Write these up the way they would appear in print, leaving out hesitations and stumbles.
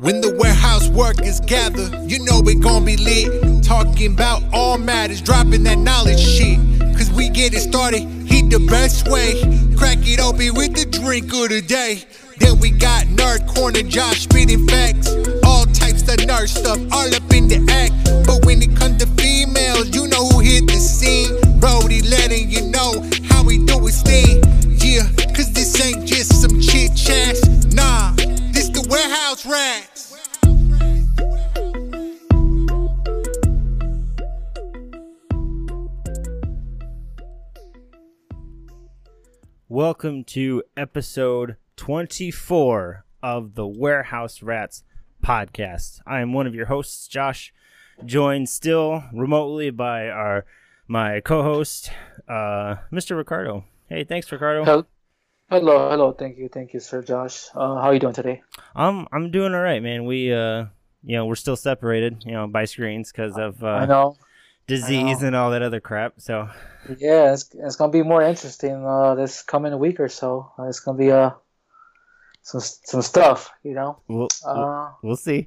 When the warehouse workers gather, you know we gon' be lit. Talking about all matters, dropping that knowledge shit. Cause we get it started, hit the best way. Crack it open with the drink of the day. Then we got Nerd Corner Josh spitting facts. All types of nerd stuff, all up in the act. But when it comes to females, you know who hit the scene. Brody letting you know how we do his thing. Yeah, cause this ain't just some chit chats. Nah, this the warehouse rats. Welcome to episode 24 of the Warehouse Rats podcast. I am one of your hosts, Josh, joined still remotely by my co-host, Mr. Ricardo. Hey, thanks, Ricardo. Hello. Thank you, Sir Josh. How are you doing today? I'm doing all right, man. We're still separated, by screens because of I know. disease and all that other crap. So yeah, it's gonna be more interesting this coming week or so. It's gonna be some stuff, We'll see.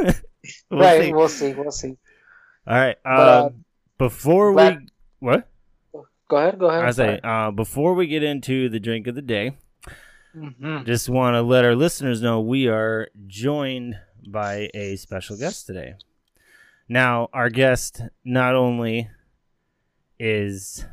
We'll see. All right. Before we what? Go ahead. I say before we get into the drink of the day, just want to let our listeners know we are joined by a special guest today. Now, our guest not only is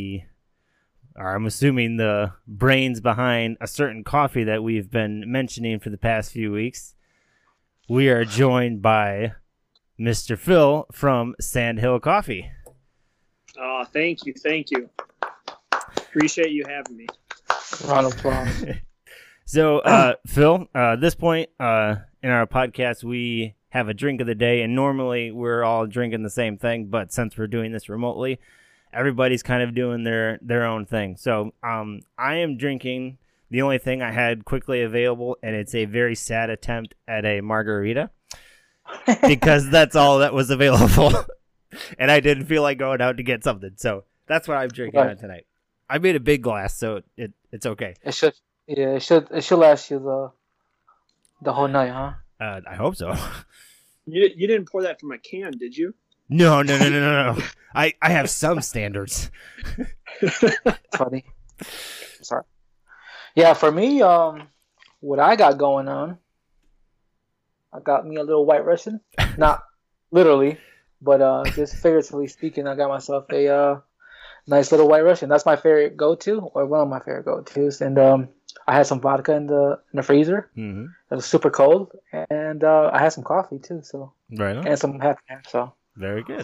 I'm assuming the brains behind a certain coffee that we've been mentioning for the past few weeks. We are joined by Mr. Phil from Sandhill Coffee. Oh, thank you. Appreciate you having me. Round of applause. So, Phil, at this point in our podcast, we have a drink of the day, and normally we're all drinking the same thing, but since we're doing this remotely, everybody's kind of doing their own thing. So I am drinking the only thing I had quickly available, and it's a very sad attempt at a margarita because that's all that was available, and I didn't feel like going out to get something. So that's what I'm drinking on tonight. I made a big glass, so it's okay. It should last you the whole night, huh? I hope so. You didn't pour that from a can, did you? No. I have some standards. Funny. Sorry. Yeah, for me, what I got going on, I got me a little White Russian. Not literally, but just figuratively speaking, I got myself a nice little White Russian. That's my favorite go-to, or one of my favorite go-tos. And I had some vodka in the freezer. Mm-hmm. It was super cold, and I had some coffee too. So right on. And some happy. So very good.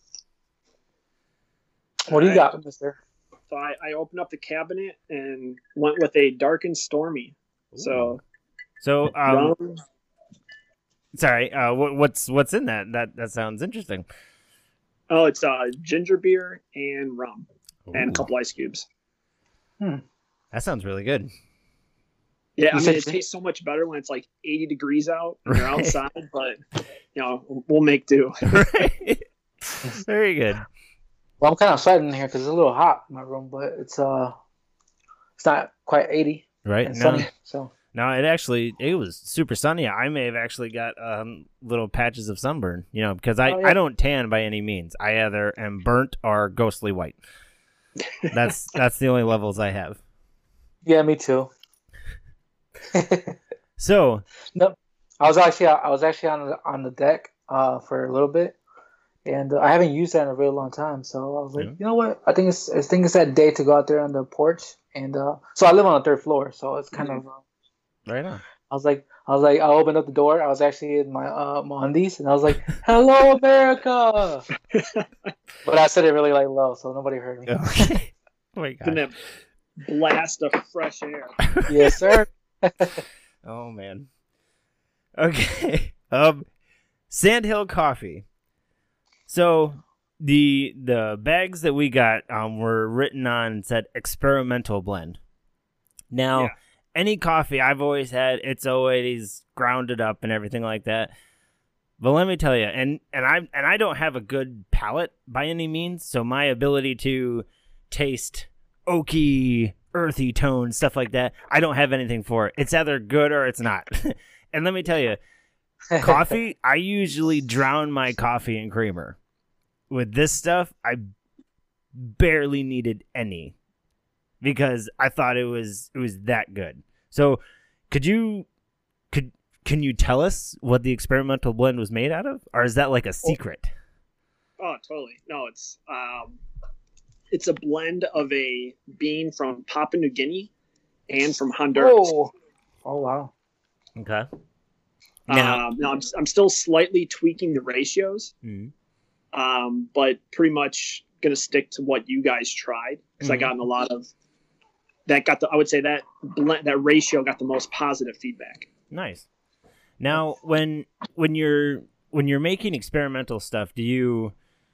What do you got, Mister? So I opened up the cabinet and went with a dark and stormy. Ooh. So sorry. What's in that? That sounds interesting. Oh, it's ginger beer and rum. Ooh. And a couple ice cubes. That sounds really good. Yeah, I mean, it tastes so much better when it's like 80 degrees out and you're outside, but, we'll make do. Right. Very good. Well, I'm kind of sweating in here because it's a little hot in my room, but it's not quite 80. Right. And sunny, so. No, it was super sunny. I may have actually got little patches of sunburn, because I don't tan by any means. I either am burnt or ghostly white. That's the only levels I have. Yeah, me too. So no, I was actually on the deck for a little bit, and I haven't used that in a really long time. So I was like, You know what? I think it's that day to go out there on the porch, and so I live on the 3rd floor, so it's kind of right on. I was like, I opened up the door. I was actually in my undies, and I was like, "Hello, America!" But I said it really low, so nobody heard me. Okay. Oh my God. That blast of fresh air. Yes, sir. Oh man. Okay. Sandhill Coffee. So the bags that we got were written on and said experimental blend. Now, any coffee I've always had, it's always grounded up and everything like that. But let me tell you, and I don't have a good palate by any means, so my ability to taste oaky, earthy tones, stuff like that, I don't have anything for it. It's either good or it's not. And let me tell you, coffee, I usually drown my coffee in creamer. With this stuff, I barely needed any because I thought it was that good. So, can you tell us what the experimental blend was made out of, or is that like a secret? Oh, totally. No, it's a blend of a bean from Papua New Guinea and from Honduras. Oh wow. Okay. Now I'm still slightly tweaking the ratios, but pretty much gonna stick to what you guys tried because I gotten a lot of that. I would say that ratio got the most positive feedback. Nice. Now, when you're making experimental stuff, do you?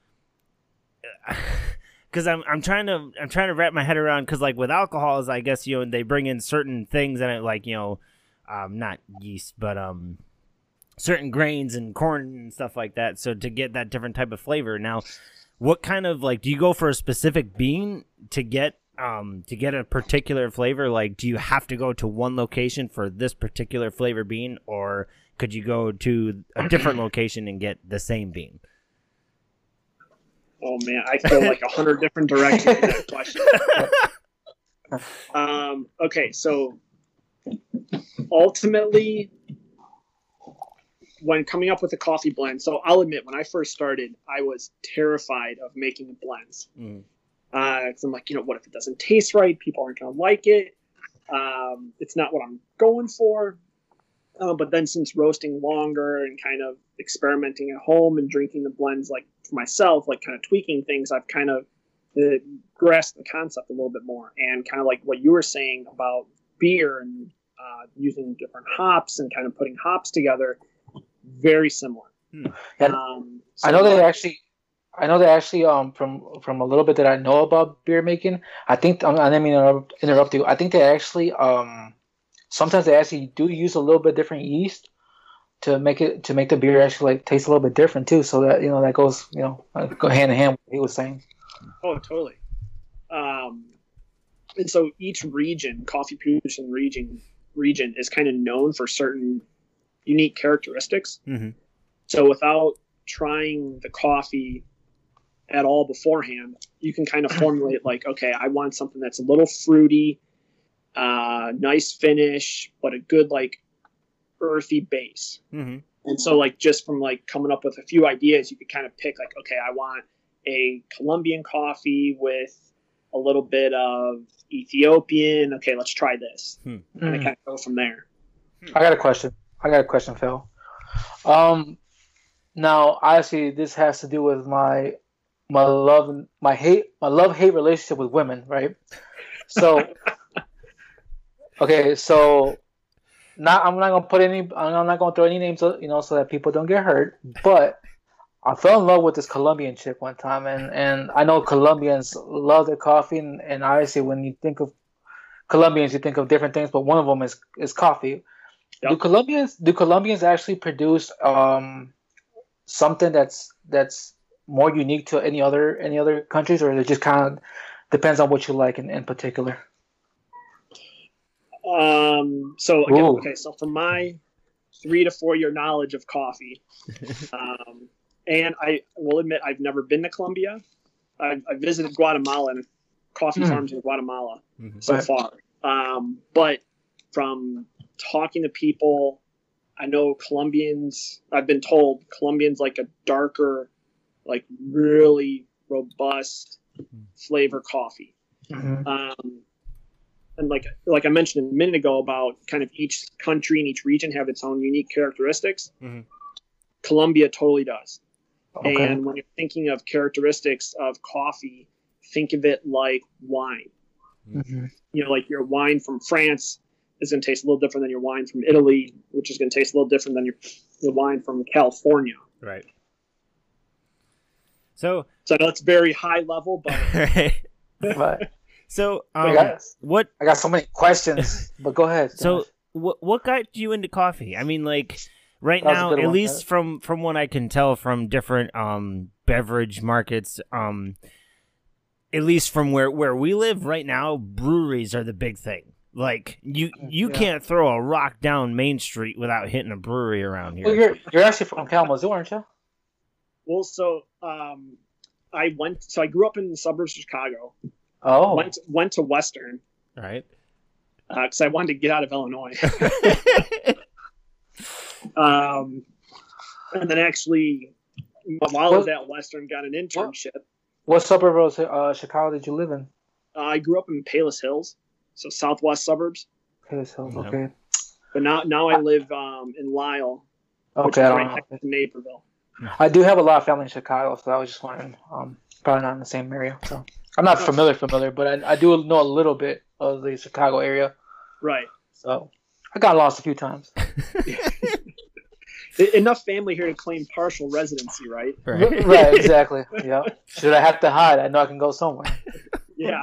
Because I'm trying to wrap my head around, because like with alcohols, I guess they bring in certain things and it, like not yeast but certain grains and corn and stuff like that, so to get that different type of flavor. Now, what kind of do you go for a specific bean to get a particular flavor? Like, do you have to go to one location for this particular flavor bean, or could you go to a different location and get the same bean? Oh man, I feel like 100 different directions in that question. Okay, so ultimately, when coming up with a coffee blend, so I'll admit, when I first started, I was terrified of making blends. Because I'm like, what if it doesn't taste right? People aren't going to like it. It's not what I'm going for. But then since roasting longer and kind of experimenting at home and drinking the blends like for myself, like kind of tweaking things, I've kind of grasped the concept a little bit more. And kind of like what you were saying about beer and using different hops and kind of putting hops together, very similar. I know they actually from a little bit that I know about beer making, I think I didn't mean to interrupt you. I think they actually sometimes they actually do use a little bit different yeast to make the beer actually like taste a little bit different too. So that that goes go hand in hand with what he was saying. Oh, totally. And so each region, coffee producing region is kind of known for certain unique characteristics. So without trying the coffee at all beforehand, you can kind of formulate like, okay, I want something that's a little fruity, nice finish, but a good like earthy base. And so like just from like coming up with a few ideas, you could kind of pick like, okay, I want a Colombian coffee with a little bit of Ethiopian. Okay, let's try this. And I kind of go from there. I got a question, Phil. Now, obviously, this has to do with my love-hate relationship with women, right? So, okay, so I'm not gonna throw any names, so that people don't get hurt. But I fell in love with this Colombian chick one time, and I know Colombians love their coffee, and obviously, when you think of Colombians, you think of different things, but one of them is coffee. Yep. Do Colombians actually produce something that's more unique to any other countries, or it just kind of depends on what you like in particular? So again, okay, so from my 3 to 4 year knowledge of coffee, and I will admit I've never been to Colombia. I visited Guatemala and coffee farms in Guatemala so far. But from talking to people, I know Colombians, I've been told Colombians like a darker, like really robust flavor coffee. And like I mentioned a minute ago about kind of each country and each region have its own unique characteristics. Colombia totally does. Okay. And when you're thinking of characteristics of coffee, think of it like wine. Like your wine from France is going to taste a little different than your wine from Italy, which is going to taste a little different than your wine from California. Right. So I know it's very high level, but right. So I got so many questions, but go ahead. So what got you into coffee? I mean, like right now, at least from what I can tell from different beverage markets, at least from where we live right now, breweries are the big thing. Like you can't throw a rock down Main Street without hitting a brewery around here. Well, you're actually from Kalamazoo, aren't you? Well, so I grew up in the suburbs of Chicago. Oh. Went to Western. Right. Because I wanted to get out of Illinois. And then actually, while I was at Western, got an internship. What suburb of Chicago did you live in? I grew up in Palos Hills, so southwest suburbs. Palos Hills, okay. But now I live in Lisle, which is right next to Naperville. I do have a lot of family in Chicago, so I was just wondering. Probably not in the same area, so I'm not familiar, but I do know a little bit of the Chicago area. Right. So I got lost a few times. Enough family here to claim partial residency, right? Right, exactly. Yeah. Should I have to hide? I know I can go somewhere. Yeah.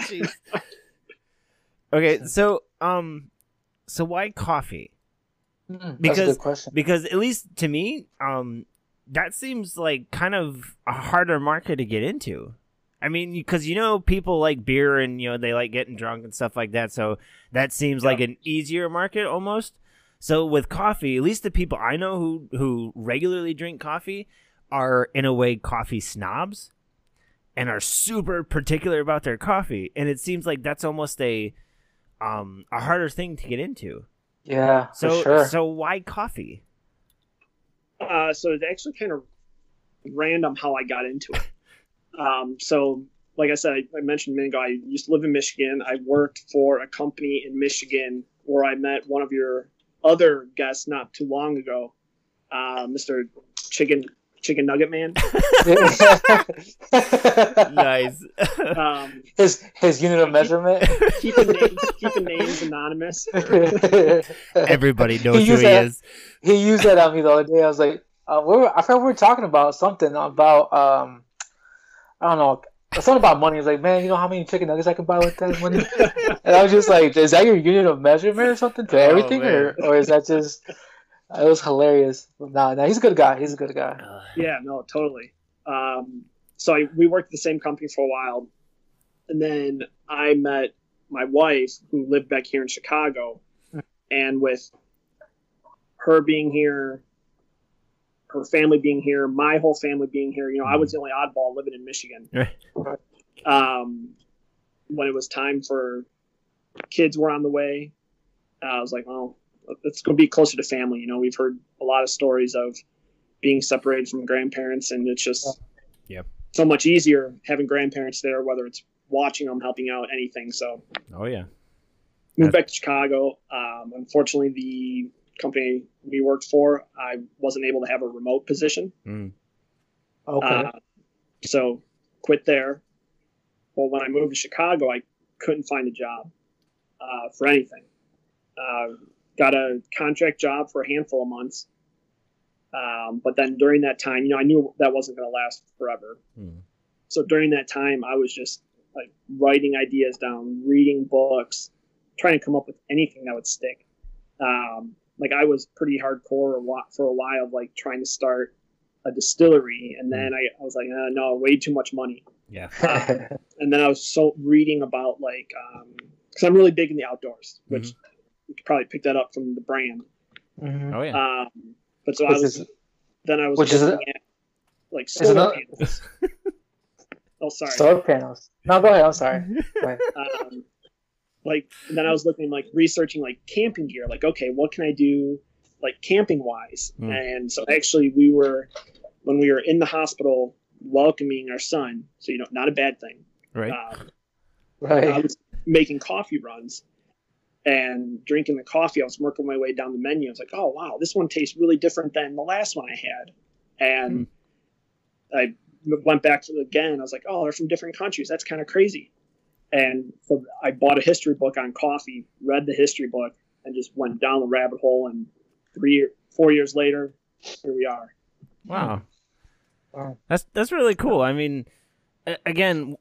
Okay, so why coffee? That's a good question. Because at least to me, that seems like kind of a harder market to get into. I mean, because people like beer and they like getting drunk and stuff like that, so that seems like an easier market almost. So with coffee, at least the people I know who regularly drink coffee are in a way coffee snobs and are super particular about their coffee, and it seems like that's almost a harder thing to get into. Yeah, for sure. So why coffee? So it's actually kind of random how I got into it. So like I said, I mentioned a minute ago, I used to live in Michigan. I worked for a company in Michigan where I met one of your other guests not too long ago, Mr. Chicken Nugget Man. Nice. His unit of measurement. Keeping names anonymous. Everybody knows who he is. He used that on me the other day. I was like, I forgot we were talking about something about I don't know. Something about money. He's like, man, you know how many chicken nuggets I can buy with that money? And I was just like, is that your unit of measurement or something to everything? Or is that just... It was hilarious. No, he's a good guy. He's a good guy. Yeah, no, totally. So we worked at the same company for a while. And then I met my wife, who lived back here in Chicago. And with her being here, her family being here, my whole family being here, I was the only oddball living in Michigan. When it was time for kids were on the way, I was like, well, let's go be closer to family. We've heard a lot of stories of being separated from grandparents, and it's just so much easier having grandparents there, whether it's watching them, helping out, anything. So, moved back to Chicago. Unfortunately, the company we worked for, I wasn't able to have a remote position. Okay. So quit there. Well, when I moved to Chicago, I couldn't find a job for anything. Got a contract job for a handful of months. But then during that time, I knew that wasn't going to last forever. So during that time, I was just like writing ideas down, reading books, trying to come up with anything that would stick. Like I was pretty hardcore for a while, like trying to start a distillery. And then I was like, no, way too much money. Yeah. And then I was reading about because I'm really big in the outdoors, which you could probably pick that up from the brand. Oh yeah. But so I was looking at like solar panels. Oh, sorry. Solar panels. No, go ahead. I'm sorry. And then I was looking, researching, camping gear. Okay, what can I do, camping wise? And so actually, when we were in the hospital welcoming our son, so not a bad thing. Right. Right. I was making coffee runs and drinking the coffee. I was working my way down the menu. I was like, oh wow, this one tastes really different than the last one I had. And I went back to it again. I was like, oh, they're from different countries. That's kind of crazy. And so I bought a history book on coffee, read the history book, and just went down the rabbit hole. And 4 years later, here we are. Wow. That's really cool. I mean, again,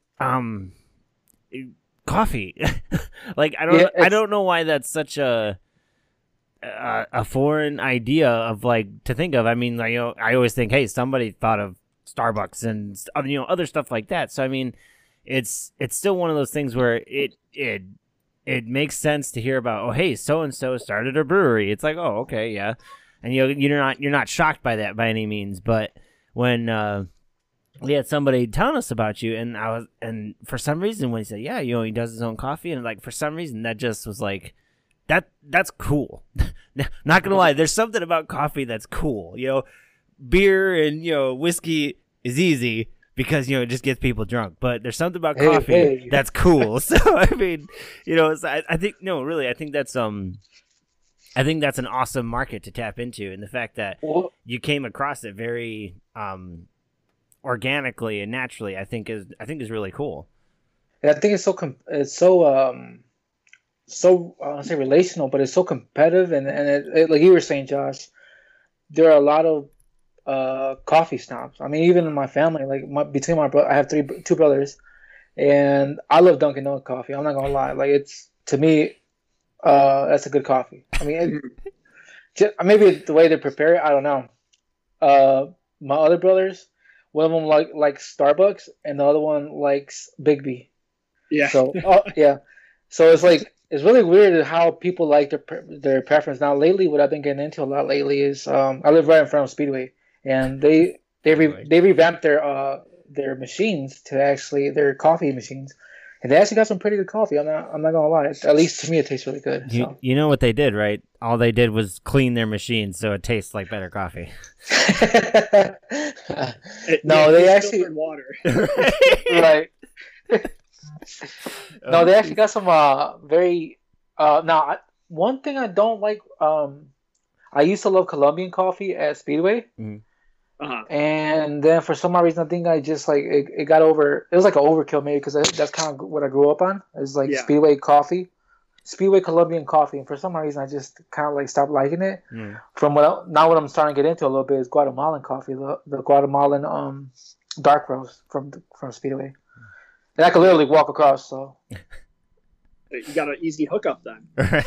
coffee. I don't know why that's such a foreign idea of to think of. I mean, I always think, hey, somebody thought of Starbucks and other stuff like that. So I mean, it's still one of those things where it it makes sense to hear about, oh, hey, so and so started a brewery. It's like, oh, okay, yeah, and you're not shocked by that by any means. But when we had somebody telling us about you, and for some reason when he said, yeah, he does his own coffee, and like for some reason that just was like, that's cool. Not gonna lie, there's something about coffee that's cool. Beer and whiskey is easy because it just gets people drunk. But there's something about coffee that's cool. So I mean, I think really, I think that's an awesome market to tap into, and the fact that you came across it very organically and naturally, I think is really cool. And I think it's so I don't say relational, but it's so competitive, and it like you were saying, Josh, there are a lot of coffee snobs. I mean, even in my family, like between my I have two brothers, and I love Dunkin' Donuts coffee. I'm not gonna lie, like it's to me, that's a good coffee. I mean, maybe the way they prepare it, I don't know. My other brothers, one of them likes Starbucks, and the other one likes Big B. Yeah. So yeah, so it's like. It's really weird how people like their preference. Now, lately, what I've been getting into a lot lately is I live right in front of Speedway, and they revamped their machines to actually their coffee machines, and they actually got some pretty good coffee. I'm not gonna lie. At least to me, it tastes really good. You know what they did, right? All they did was clean their machines, so it tastes like better coffee. No, they actually water. Right. No, they actually got some very now one thing I don't like, I used to love Colombian coffee at Speedway. Uh-huh. And then for some odd reason I think I just like it got over, it was like an overkill maybe because that's kind of what I grew up on. It's like Speedway Colombian coffee, and for some odd reason I just kind of like stopped liking it. From what I'm starting to get into a little bit is Guatemalan coffee, the Guatemalan dark roast from Speedway. And I could literally walk across, so. You got an easy hookup then.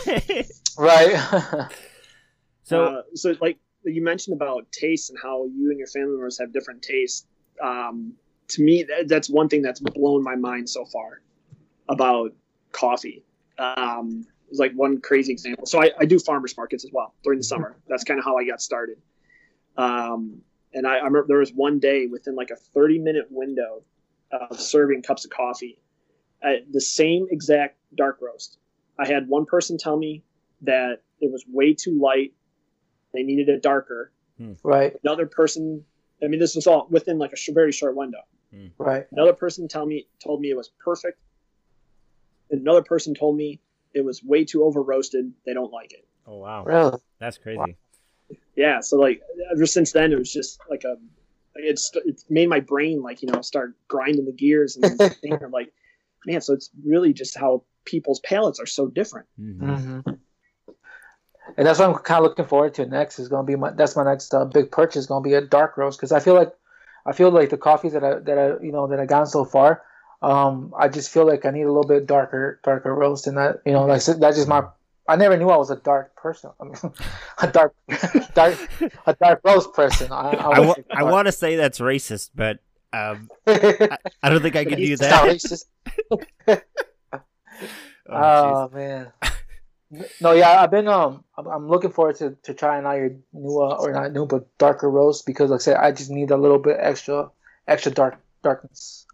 Right. So like you mentioned about taste and how you and your family members have different tastes. To me, that's one thing that's blown my mind so far about coffee. It's like one crazy example. So I do farmers markets as well during the summer. That's kind of how I got started. And I remember there was one day within like a 30-minute window of serving cups of coffee at the same exact dark roast. I had one person tell me that it was way too light. They needed it darker. Right. Another person, I mean, this was all within like a very short window. Right. Another person told me it was perfect. And another person told me it was way too over roasted. They don't like it. Oh, wow. Really? That's crazy. Wow. Yeah. So like ever since then, it was just like it's made my brain start grinding the gears and thinking like, man, so it's really just how people's palates are so different. Mm-hmm. And that's what I'm kind of looking forward to next. Is going to be my next big purchase. Is going to be a dark roast because I feel like the coffees that I gotten so far, I just feel like I need a little bit darker roast, and that that's just my. I never knew I was a dark person. I mean, a dark roast person. I want to say that's racist, but I don't think I can do that. It's not racist. Oh man. No, yeah, I've been I'm looking forward to trying out your new or not new but darker roast because like I said, I just need a little bit extra darkness.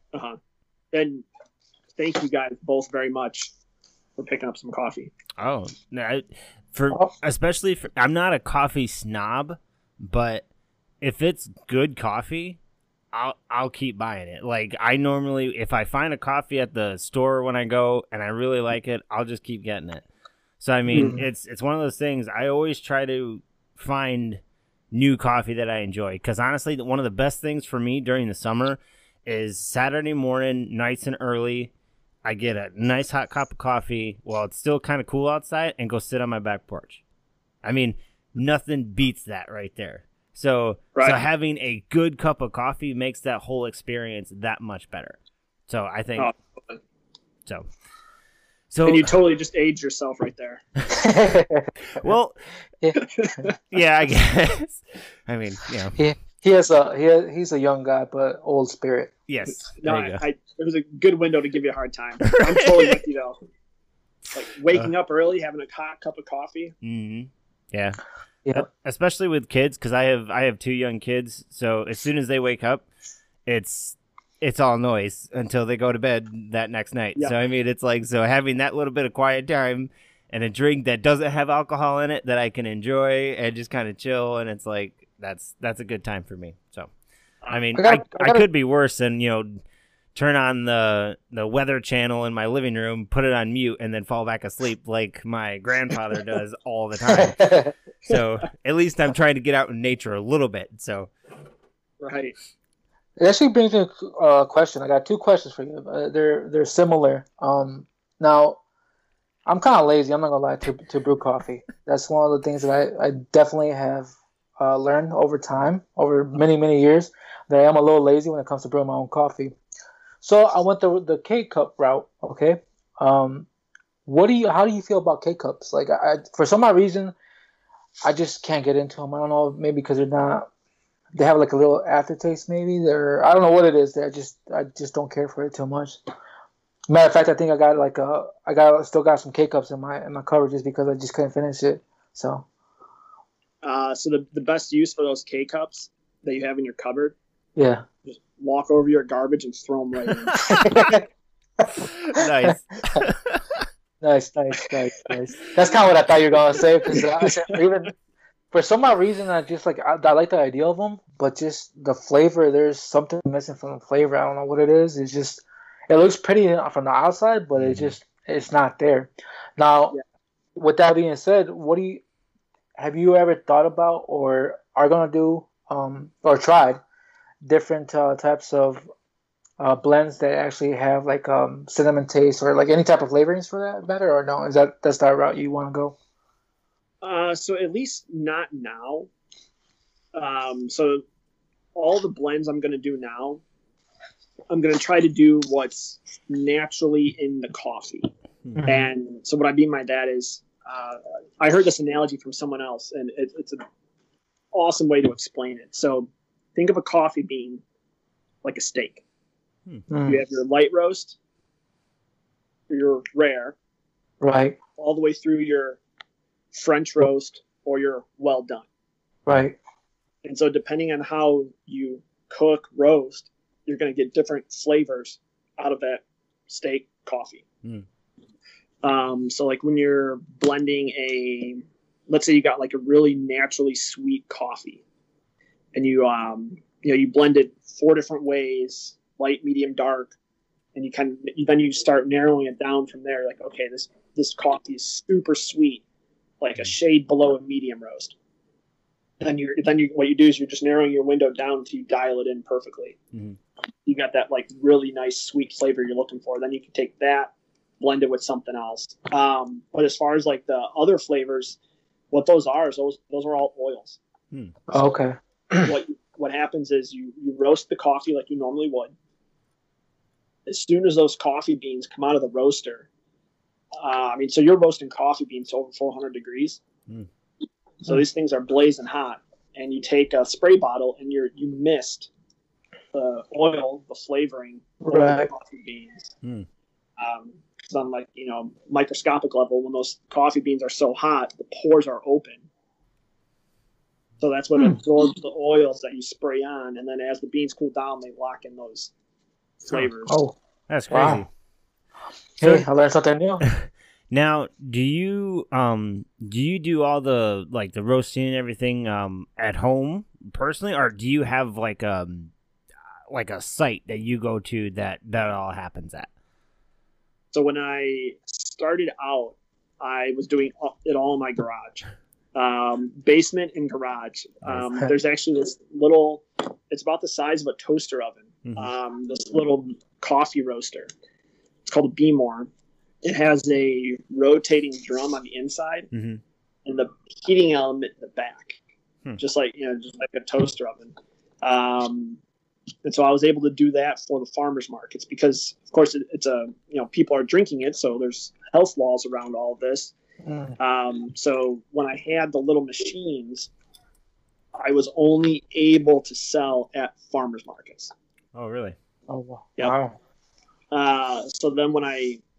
And thank you guys both very much for picking up some coffee. Oh, no, especially I'm not a coffee snob, but if it's good coffee, I'll keep buying it. Like I normally, if I find a coffee at the store when I go and I really like it, I'll just keep getting it. So I mean, it's one of those things. I always try to find new coffee that I enjoy because honestly, one of the best things for me during the summer is Saturday morning, nice and early. I get a nice hot cup of coffee while it's still kind of cool outside and go sit on my back porch. I mean, nothing beats that right there. So having a good cup of coffee makes that whole experience that much better. So I think So and you totally just aged yourself right there. Well, yeah, I guess. I mean, he's a young guy but old spirit. Yes. No, it was a good window to give you a hard time. I'm totally with you though. Like waking up early, having a hot cup of coffee. Mm-hmm. Yeah. Yeah. Especially with kids, because I have 2 young kids. So as soon as they wake up, it's all noise until they go to bed that next night. Yep. So I mean, it's like, so having that little bit of quiet time and a drink that doesn't have alcohol in it that I can enjoy and just kind of chill, and it's like that's a good time for me. So I mean, I could be worse than, you know, turn on the weather channel in my living room, put it on mute, and then fall back asleep like my grandfather does all the time. So at least I'm trying to get out in nature a little bit. So right. It actually brings me a question. I got 2 questions for you. They're similar. Now, I'm kind of lazy. I'm not gonna lie to brew coffee. That's one of the things that I definitely have learned over time, over many years, that I am a little lazy when it comes to brewing my own coffee. So I went the K-cup route. Okay. How do you feel about K-cups? Like, for some odd reason, I just can't get into them. I don't know, maybe because they have like a little aftertaste, maybe. I don't know what it is. I just don't care for it too much. Matter of fact, I think I still got some K-cups in my cupboard just because I just couldn't finish it. So the best use for those K-cups that you have in your cupboard, yeah, just walk over your garbage and throw them right in. nice. Nice. That's kind of what I thought you were gonna say, because even for some odd reason, I just like I like the idea of them, but just the flavor, there's something missing from the flavor. I don't know what it is. It's just, it looks pretty from the outside, but it's not there. Now, with that being said, have you ever thought about or are gonna do or tried different types of blends that actually have like cinnamon taste or like any type of flavorings for that matter, or no? That's that route you want to go? So at least not now. So all the blends I'm going to do now, I'm going to try to do what's naturally in the coffee. Mm-hmm. And so what I mean by that is, I heard this analogy from someone else, and it's an awesome way to explain it. So think of a coffee bean like a steak. Mm-hmm. You have your light roast, your rare, right, all the way through your French roast or your well done. Right. And so depending on how you cook, roast, you're going to get different flavors out of that steak coffee. So like when you're blending let's say you got like a really naturally sweet coffee, and you blend it 4 different ways, light, medium, dark, and you start narrowing it down from there. Like, okay, this coffee is super sweet, like a shade below a medium roast. Then what you do is you're just narrowing your window down until you dial it in perfectly. Mm-hmm. You got that like really nice sweet flavor you're looking for. Then you can take that, blend it with something else. But as far as like the other flavors, what those are is those are all oils. So okay. What happens is you roast the coffee like you normally would. As soon as those coffee beans come out of the roaster, so you're roasting coffee beans to over 400 degrees. So these things are blazing hot, and you take a spray bottle and you mist the oil, the flavoring, right, the coffee beans. Because on like microscopic level, when those coffee beans are so hot, the pores are open. So that's what absorbs the oils that you spray on, and then as the beans cool down, they lock in those flavors. Oh, that's crazy. Wow. Hey, I learned something new. Now, do you do all the like the roasting and everything at home personally, or do you have like a site that you go to that all happens at? So when I started out, I was doing it all in my garage, basement and garage. There's actually this little, it's about the size of a toaster oven. This little coffee roaster. It's called a Beemore. It has a rotating drum on the inside and the heating element in the back, just like a toaster oven. And so I was able to do that for the farmers markets because, of course, it's people are drinking it, so there's health laws around all of this. So when I had the little machines, I was only able to sell at farmers markets. Oh, really? Oh, wow. Yep. So then when I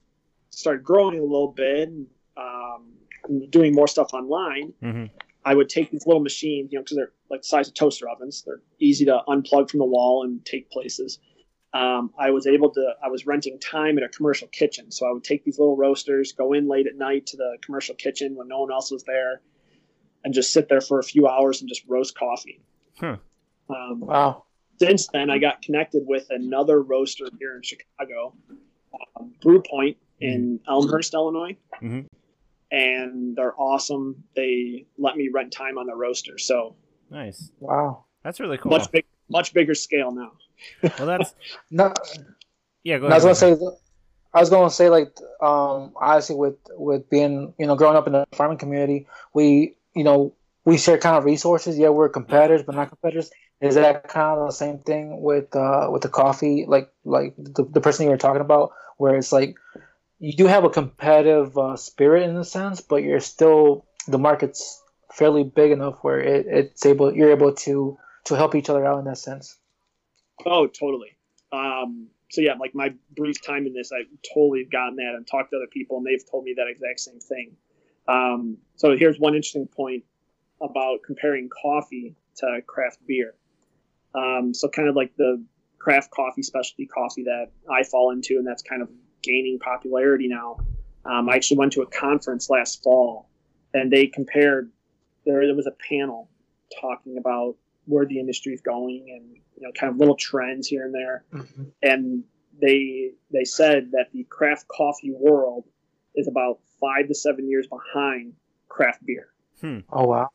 started growing a little bit, doing more stuff online, I would take these little machines, because they're like the size of toaster ovens. They're easy to unplug from the wall and take places. I was renting time at a commercial kitchen. So I would take these little roasters, go in late at night to the commercial kitchen when no one else was there, and just sit there for a few hours and just roast coffee. Wow. Since then, I got connected with another roaster here in Chicago, Brew Point in Elmhurst, Illinois. And they're awesome. They let me rent time on the roaster. So nice. Wow. That's really cool. Much bigger scale now. Well, that's no. Yeah, go ahead. I was gonna say like honestly with being growing up in the farming community, we share kind of resources. Yeah, we're competitors, but not competitors. Is that kind of the same thing with the coffee, like the person you were talking about, where it's like you do have a competitive spirit in a sense, but you're still, the market's fairly big enough where you're able to help each other out in that sense. Oh, totally. So yeah, like my brief time in this, I've totally gotten that and talked to other people, and they've told me that exact same thing. So here's one interesting point about comparing coffee to craft beer. So kind of like the craft coffee, specialty coffee that I fall into, and that's kind of gaining popularity now. I actually went to a conference last fall, and they compared. There was a panel talking about where the industry is going, and kind of little trends here and there. And they said that the craft coffee world is about 5 to 7 years behind craft beer. Oh wow.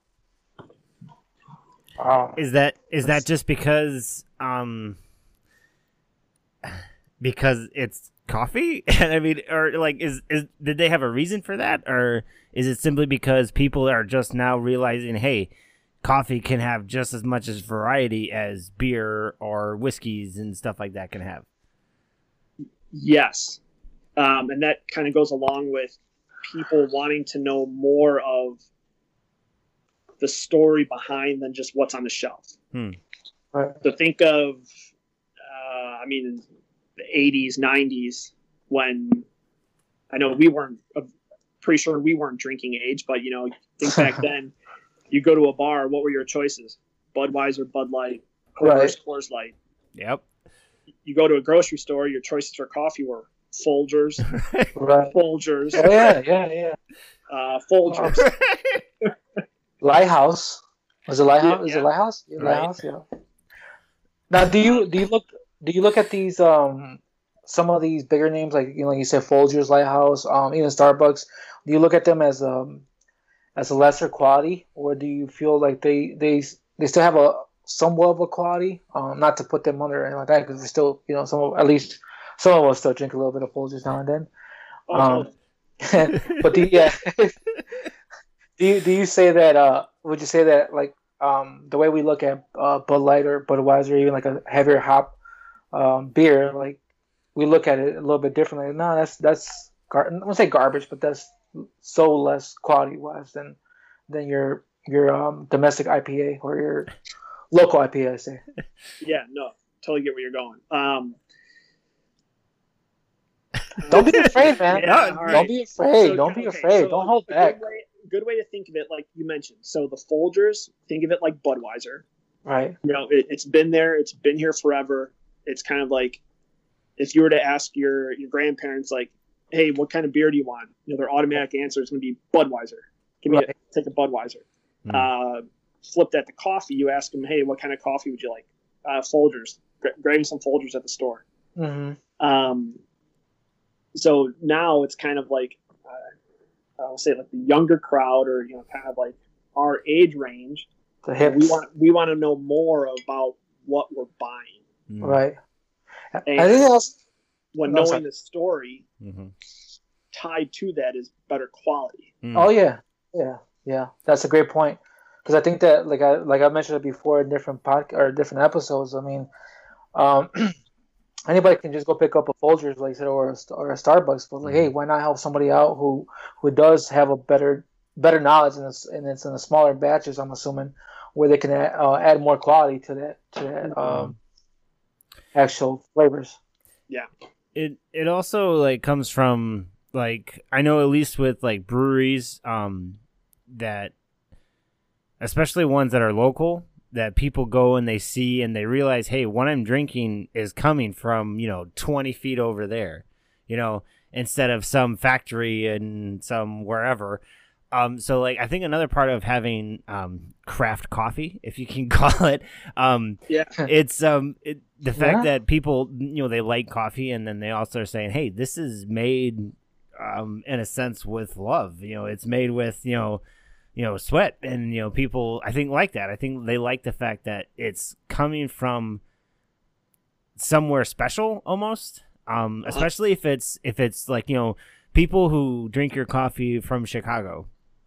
Is that just because it's coffee? I mean, or like did they have a reason for that, or is it simply because people are just now realizing, hey, coffee can have just as much as variety as beer or whiskeys and stuff like that can have? Yes, and that kind of goes along with people wanting to know more of the story behind than just what's on the shelf. So think of, the 80s, 90s, when I know pretty sure we weren't drinking age, but think back then, you go to a bar, what were your choices? Budweiser, Bud Light, Coors Light. Yep. You go to a grocery store, your choices for coffee were Folgers, Folgers. Oh, yeah. Folgers. Lighthouse. Was it Lighthouse? Yeah. Is it Lighthouse? Yeah, Right. Lighthouse. Yeah. Now, do you look at these some of these bigger names, like you said Folgers, Lighthouse, even Starbucks? Do you look at them as a lesser quality, or do you feel like they still have a somewhat of a quality? Not to put them under or anything like that, because we still at least some of us still drink a little bit of Folgers now and then. But do you say that? Would you say that like the way we look at Bud Light or Budweiser, even like a heavier hop beer, like we look at it a little bit differently? No, that's I won't say garbage, but that's so less quality wise than your domestic IPA or your local IPA, I say. Yeah, no, totally get where you're going. Don't be afraid, man. Yeah, Don't be afraid. Don't be afraid. Don't hold back. Good way to think of it, like you mentioned. So the Folgers, think of it like Budweiser. Right. It's been there. It's been here forever. It's kind of like if you were to ask your grandparents, like, hey, what kind of beer do you want? Their automatic answer is going to be Budweiser. Take a Budweiser. Flip that to coffee. You ask them, hey, what kind of coffee would you like? Folgers. Grab me some Folgers at the store. So now it's kind of like, I'll say like the younger crowd, or kind of like our age range. The hips. We want to know more about what we're buying. Right. And I think that's knowing the story tied to that is better quality. Oh yeah. That's a great point, because I think that like I mentioned it before in different different episodes. I mean, anybody can just go pick up a Folgers, like I said, or a Starbucks. But like, hey, why not help somebody out who does have a better knowledge, and it's in the smaller batches, I'm assuming, where they can add more quality to that actual flavors. Yeah. It also like comes from like I know at least with like breweries, that especially ones that are local, that people go and they see and they realize, hey, what I'm drinking is coming from 20 feet over there, instead of some factory and some wherever. So like I think another part of having craft coffee, if you can call it, it's the fact that people they like coffee, and then they also are saying, hey, this is made in a sense with love. It's made with sweat, and people I think like that. I think they like the fact that it's coming from somewhere special almost. Especially if it's like people who drink your coffee from Chicago.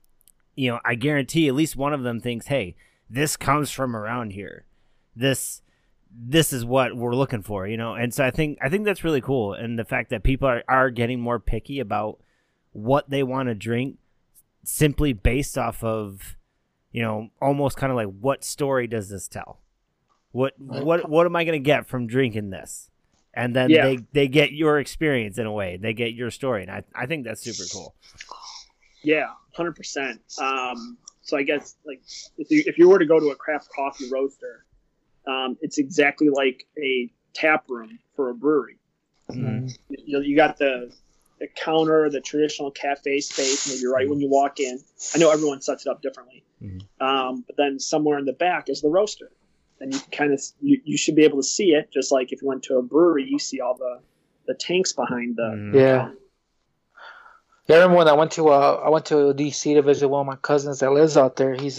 I guarantee at least one of them thinks, hey, this comes from around here. This is what we're looking for, And so I think that's really cool. And the fact that people are getting more picky about what they want to drink simply based off of, almost kind of like, what story does this tell? What am I going to get from drinking this? And then they get your experience in a way. They get your story. And I think that's super cool. Yeah, 100%. So I guess like if you were to go to a craft coffee roaster, it's exactly like a tap room for a brewery. Mm-hmm. You got the counter, the traditional cafe space, maybe right when you walk in. I know everyone sets it up differently. Mm-hmm. But then somewhere in the back is the roaster. And you can kind of you should be able to see it, just like if you went to a brewery, you see all the tanks behind the. Yeah. Yeah, I remember when I went to DC to visit one of my cousins that lives out there. He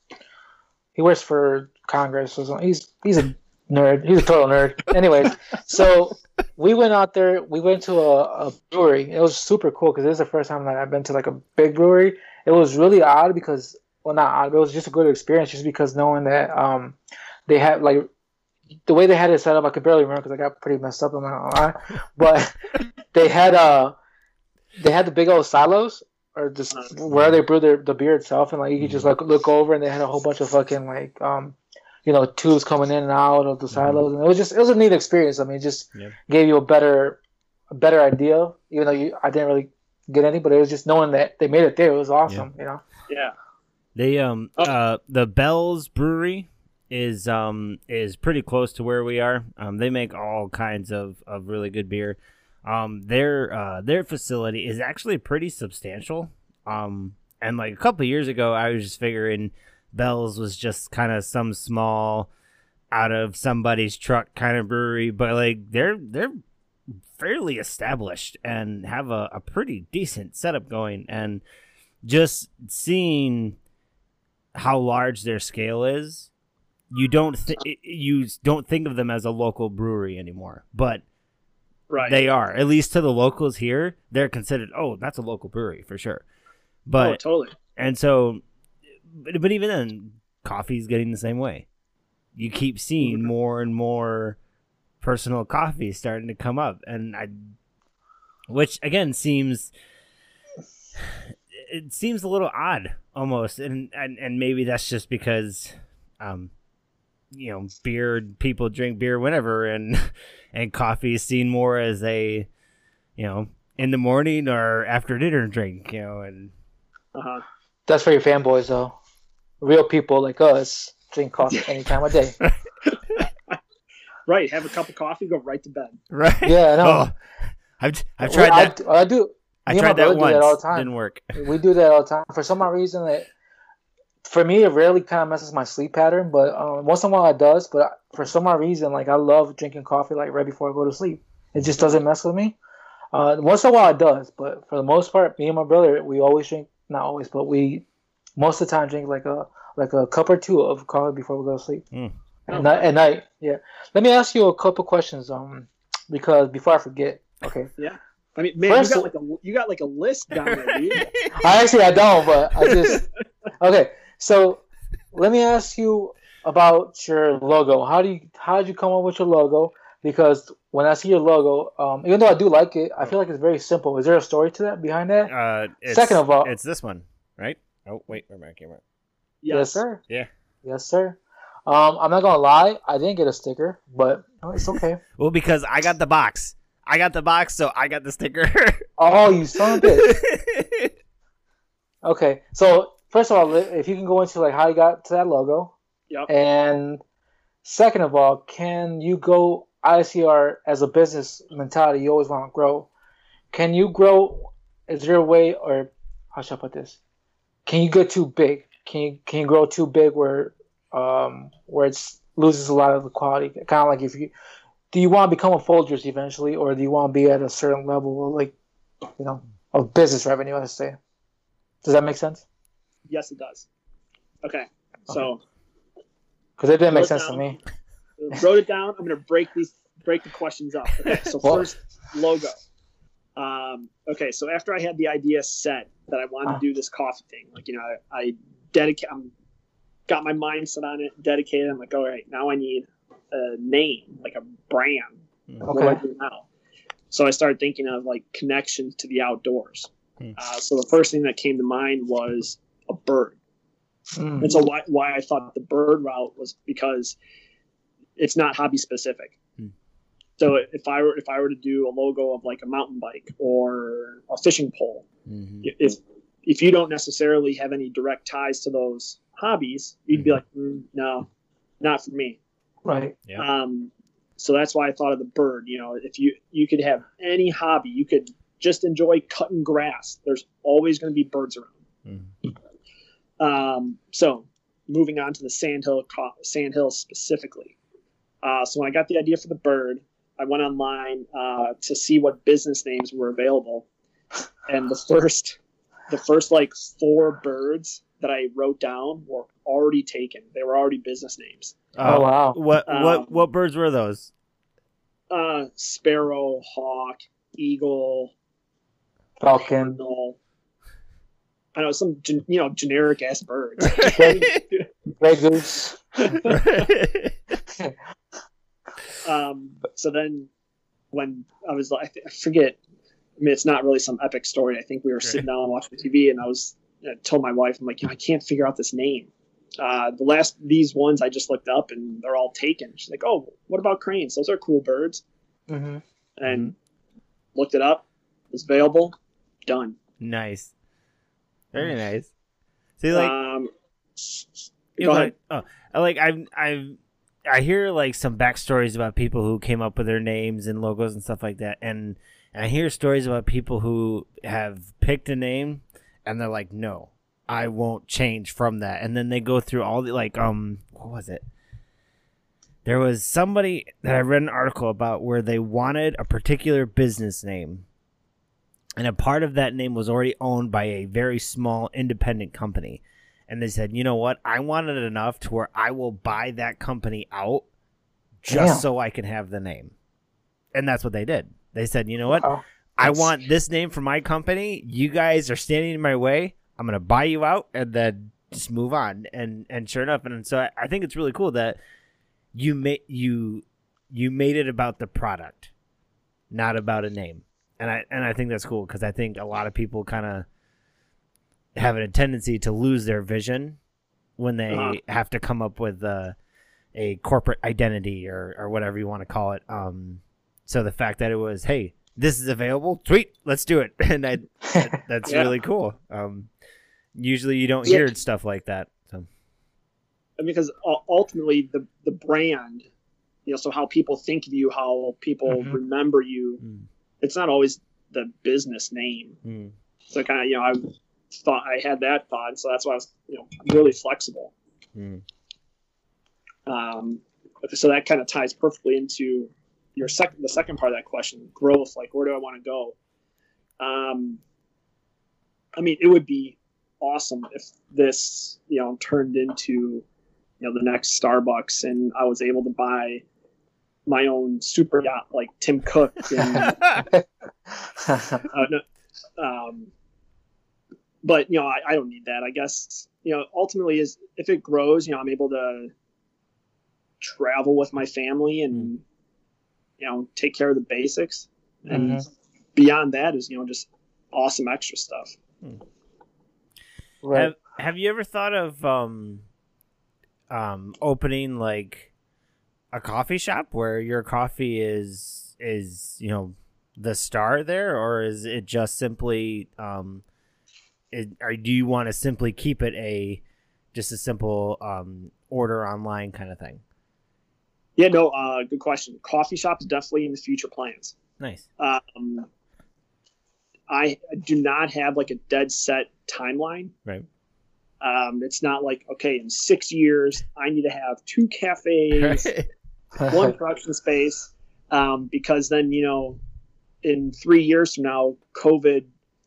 works for Congress or something. He's a nerd. He's a total nerd. Anyways, so we went out there. We went to a brewery. It was super cool because it was the first time that I've been to like a big brewery. It was really odd because, well, not odd, but it was just a good experience just because knowing that they had like the way they had it set up. I could barely remember because I got pretty messed up. I'm not gonna lie, but they had the big old silos, or just where they brew the beer itself, and like you could just like look over, and they had a whole bunch of fucking like tubes coming in and out of the silos, and it was a neat experience. I mean, it just gave you a better idea, even though I didn't really get any, but it was just knowing that they made it there. It was awesome, Yeah. They the Bell's Brewery is pretty close to where we are. They make all kinds of really good beer. Their facility is actually pretty substantial. And like a couple of years ago, I was just figuring Bell's was just kind of some small, out of somebody's truck kind of brewery, but like they're fairly established and have a pretty decent setup going. And just seeing how large their scale is, you don't think of them as a local brewery anymore, but. Right. They are, at least to the locals here. They're considered, that's a local brewery for sure. But totally. And so, but even then, coffee's getting the same way. You keep seeing more and more personal coffee starting to come up, which again seems a little odd almost, and maybe that's just because. People drink beer whenever, and coffee is seen more as a, in the morning or after dinner drink, and. That's for your fanboys, though. Real people like us drink coffee any time of day. Right. Have a cup of coffee, go right to bed. Right. Yeah, I know. I've tried that. I do. I tried that once. All the time. Didn't work. We do that all the time. For some odd reason, for me, it rarely kind of messes my sleep pattern, but once in a while it does. But for some odd reason, like I love drinking coffee like right before I go to sleep. It just doesn't mess with me. Once in a while it does, but for the most part, me and my brother, we always drink. Not always, but we most of the time drink like a cup or two of coffee before we go to sleep. At night. Yeah. Let me ask you a couple questions. Because before I forget. Okay. Yeah. I mean, man, first, you got like a list down there, dude. I don't, but I just okay. So let me ask you about your logo. How did you come up with your logo? Because when I see your logo, even though I do like it, I feel like it's very simple. Is there a story to that behind that? Second of all, it's this one, right? Oh wait, where my camera? Yes, sir. Yeah. Yes, sir. I'm not gonna lie, I didn't get a sticker, but it's okay. Well, because I got the box. I got the box, so I got the sticker. Oh, you son of a bitch. Okay, so first of all, if you can go into like how you got to that logo, Yep. and second of all, can you go ICR as a business mentality? You always want to grow. Can you grow? Is there a way, or how should I put this? Can you get too big? Can you grow too big where it loses a lot of the quality? Kind of like do you want to become a Folgers eventually, or do you want to be at a certain level, like of business revenue? Let's say. Does that make sense? Yes, it does. Okay, so because it didn't make sense to me. Wrote it down. I'm going to break the questions up. Okay, so first, logo. Okay, so after I had the idea set that I wanted to do this coffee thing, like I got my mindset on it, dedicated. I'm like, all right, now I need a name, like a brand. Okay. What do I do now? So I started thinking of like connections to the outdoors. So the first thing that came to mind was a bird. And so why I thought the bird route was because it's not hobby specific. So if I were to do a logo of like a mountain bike or a fishing pole, if you don't necessarily have any direct ties to those hobbies, you'd be like, no, not for me. Right. Yeah. So that's why I thought of the bird. If you could have any hobby, you could just enjoy cutting grass. There's always going to be birds around. So moving on to the Sandhill specifically. So when I got the idea for the bird, I went online to see what business names were available, and the first like 4 birds that I wrote down were already taken. They were already business names. Oh wow! What birds were those? Sparrow, hawk, eagle, falcon. cardinal. I know some generic ass birds. Gray goose. So then when I was like, I forget, it's not really some epic story. I think we were sitting down watching TV, and I told my wife, I'm like, I can't figure out this name. These ones I just looked up and they're all taken. She's like, oh, what about cranes? Those are cool birds. And looked it up. It was available. Done. Nice. Very nice. See, like, go ahead. I hear like some backstories about people who came up with their names and logos and stuff like that, and I hear stories about people who have picked a name and they're like, no, I won't change from that, and then they go through all the what was it? There was somebody that I read an article about where they wanted a particular business name, and a part of that name was already owned by a very small independent company. And they said, you know what? I want it enough to where I will buy that company out just so I can have the name. And that's what they did. They said, you know what? I want this name for my company. You guys are standing in my way. I'm going to buy you out and then just move on. And sure enough. And so I think it's really cool that you made it about the product, not about a name. And I think that's cool, because I think a lot of people kind of have a tendency to lose their vision when they have to come up with a corporate identity or whatever you want to call it. So the fact that it was, hey, this is available, sweet, let's do it. And that's really cool. Usually you don't hear stuff like that. So. Because ultimately the brand, so how people think of you, how people remember you, it's not always the business name. So kind of, I thought I had that thought, so that's why I was really flexible. So that kind of ties perfectly into the second part of that question, growth. Like, where do I want to go? I mean, it would be awesome if this turned into the next Starbucks, and I was able to buy my own super yacht like Tim Cook and but I don't need that. I guess ultimately is if it grows, I'm able to travel with my family and take care of the basics, and beyond that is just awesome extra stuff. Right. Have you ever thought of opening like a coffee shop where your coffee is the star there, or is it just simply or do you want to simply keep it just a simple order online kind of thing? Yeah, no, good question. Coffee shop is definitely in the future plans. Nice. I do not have like a dead set timeline. Right. It's not like, okay, in 6 years, I need to have 2 cafes, Right. 1 production space, because then, in 3 years from now, COVID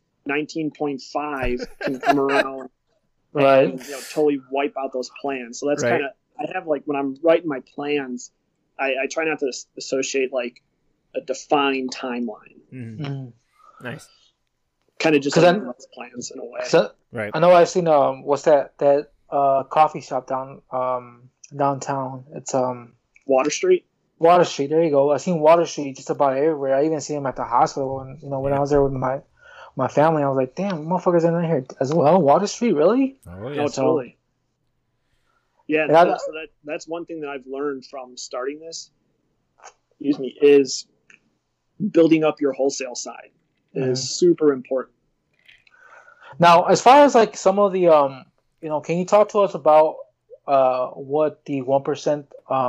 19.5 can come around Right. and totally wipe out those plans. So that's Right. kind of, I have like, when I'm writing my plans, I try not to associate like a defined timeline. Mm-hmm. Mm. Nice. Kind of just 'Cause like then- those plans in a way. So, Right. I know I've seen what's that coffee shop downtown. It's Water Street. Water Street. There you go. I've seen Water Street just about everywhere. I even see them at the hospital. And when I was there with my family, I was like, damn, motherfuckers in here as well. Water Street, really? Oh, No, yeah. totally. Yeah, And so that's one thing that I've learned from starting this. Excuse me, is building up your wholesale side is super important. Now, as far as like some of the can you talk to us about what the 1%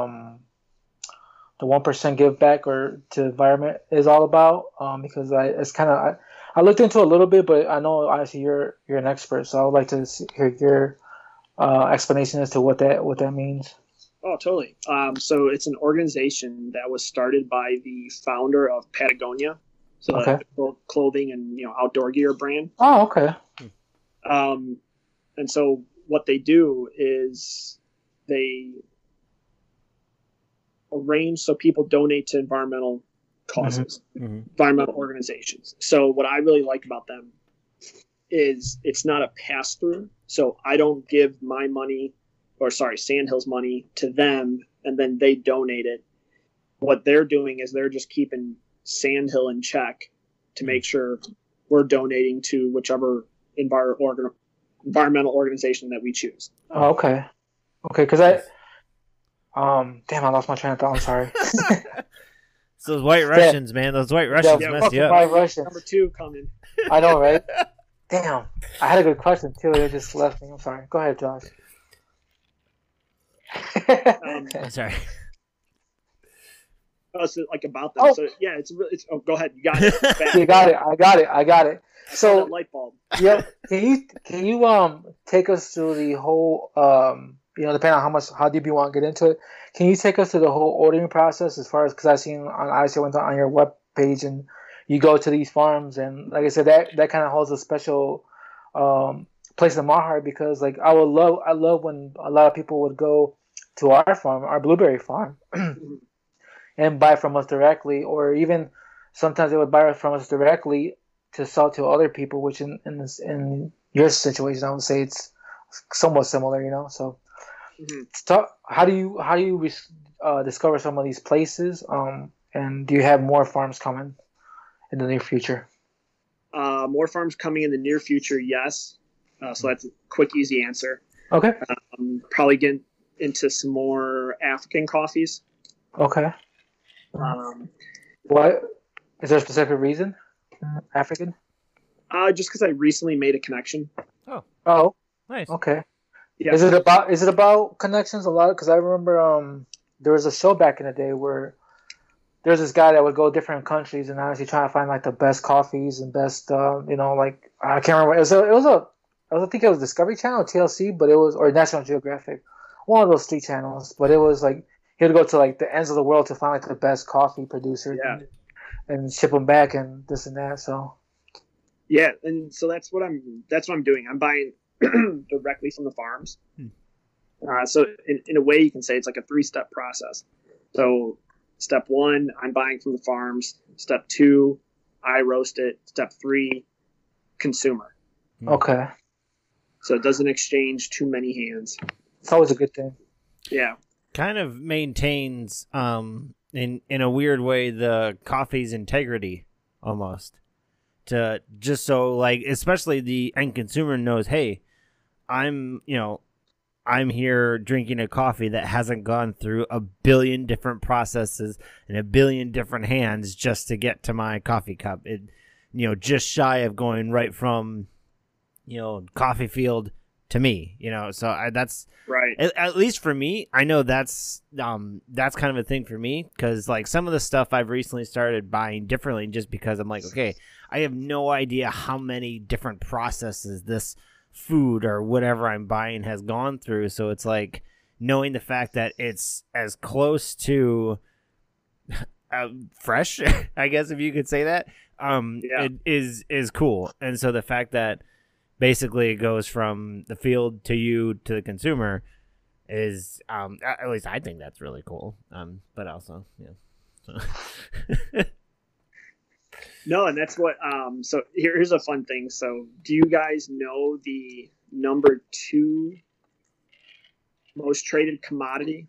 give back or to the environment is all about? Because I looked into it a little bit, but I know obviously you're an expert, so I would like to hear your explanation as to what that means. Oh, totally. So it's an organization that was started by the founder of Patagonia, so Okay. the clothing and outdoor gear brand. Oh, okay. And so what they do is they arrange so people donate to environmental causes, Mm-hmm. environmental organizations. So what I really like about them is it's not a pass through. So I don't give my money, Sandhill's money to them and then they donate it. What they're doing is they're just keeping Sandhill in check to make sure we're donating to whichever environmental organization that we choose. Oh, okay. Okay, because damn, I lost my train of thought. I'm sorry. It's those White Russians, man. Those White Russians Yeah, messed fucking you up. White Russians. Number 2 coming. I know, right? Damn. I had a good question too. It just left me. I'm sorry. Go ahead, Josh. I'm sorry. So like about them. Oh. So yeah, it's go ahead. You got it. You got it. I got it. So that light bulb. yeah, can you take us through the whole depending on how deep you want to get into it, can you take us through the whole ordering process as far as, because I went on your web page and you go to these farms, and like I said, that kind of holds a special place in my heart, because like I love when a lot of people would go to our farm, our blueberry farm, and buy from us directly, or even sometimes they would buy from us directly to sell to other people, which in your situation I would say it's somewhat similar, so how do you discover some of these places, and do you have more farms coming in the near future? More farms coming in the near future, yes. So that's a quick, easy answer. Okay. Probably get into some more African coffees. Okay. What is there a specific reason? African? Just because I recently made a connection. Oh, Nice. okay. Yeah. Is it about connections a lot? Because I remember there was a show back in the day where there's this guy that would go different countries and honestly try to find like the best coffees and best like I can't remember. I think it was Discovery Channel or TLC, but it was, or National Geographic, one of those 3 channels. But it was like he would go to like the ends of the world to find like the best coffee producers and ship them back and this and that. So yeah, and so that's what I'm doing. I'm buying directly from the farms. So in a way, you can say it's like a 3-step process. So step 1, I'm buying from the farms. Step 2, I roast it. Step 3, consumer. okay, So it doesn't exchange too many hands. it's always a good thing. Yeah. Kind of maintains, in a weird way, the coffee's integrity almost. To just so like, especially the end consumer knows, hey, I'm I'm here drinking a coffee that hasn't gone through a billion different processes and a billion different hands just to get to my coffee cup. It, just shy of going right from, coffee field to me, so that's right. At least for me, I know that's kind of a thing for me, because like some of the stuff I've recently started buying differently just because I'm like, okay, I have no idea how many different processes this food or whatever I'm buying has gone through. So it's like knowing the fact that it's as close to fresh, I guess, if you could say that, it is cool. And so the fact that basically it goes from the field to you to the consumer is, at least I think that's really cool. But also, So. No, and that's what. So here's a fun thing. So, do you guys know the number 2 most traded commodity?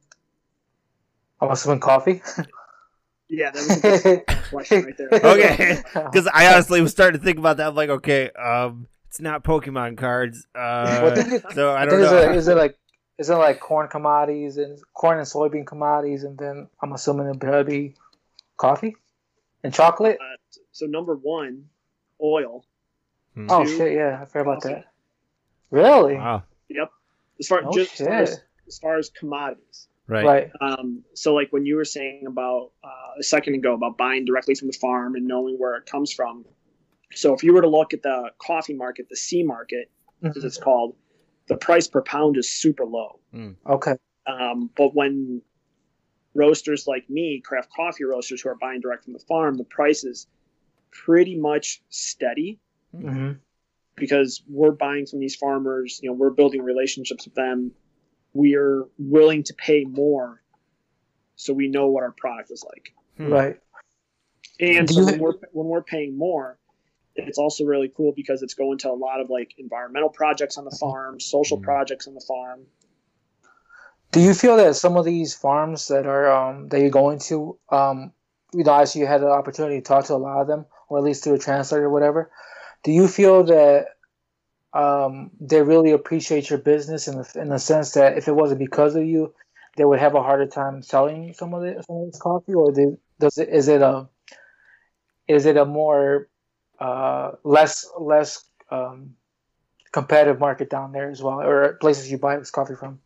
I must have been coffee. Yeah, that was a good question right there. Okay, because I honestly was starting to think about that. I'm like, okay, it's not Pokemon cards. So I don't know. Is it like corn commodities and corn and soybean commodities, and then I'm assuming it'd be coffee and chocolate? So number 1, oil. Oh shit! Yeah, I forgot about that. Really? Wow. Yep. As far as commodities. Right. So like when you were saying about a second ago about buying directly from the farm and knowing where it comes from. So if you were to look at the coffee market, the C market, as it's called, the price per pound is super low. Okay. But when roasters like me, craft coffee roasters who are buying direct from the farm, the price is pretty much steady because we're buying from these farmers. We're building relationships with them. We're willing to pay more, so we know what our product is like. Right. And so when we're paying more, it's also really cool because it's going to a lot of like environmental projects on the farm, social projects on the farm. Do you feel that some of these farms that are that you're going to, as you had the opportunity to talk to a lot of them, or at least through a translator or whatever, do you feel that they really appreciate your business in the sense that if it wasn't because of you, they would have a harder time selling some of this coffee, or is it a more less competitive market down there as well, or places you buy this coffee from?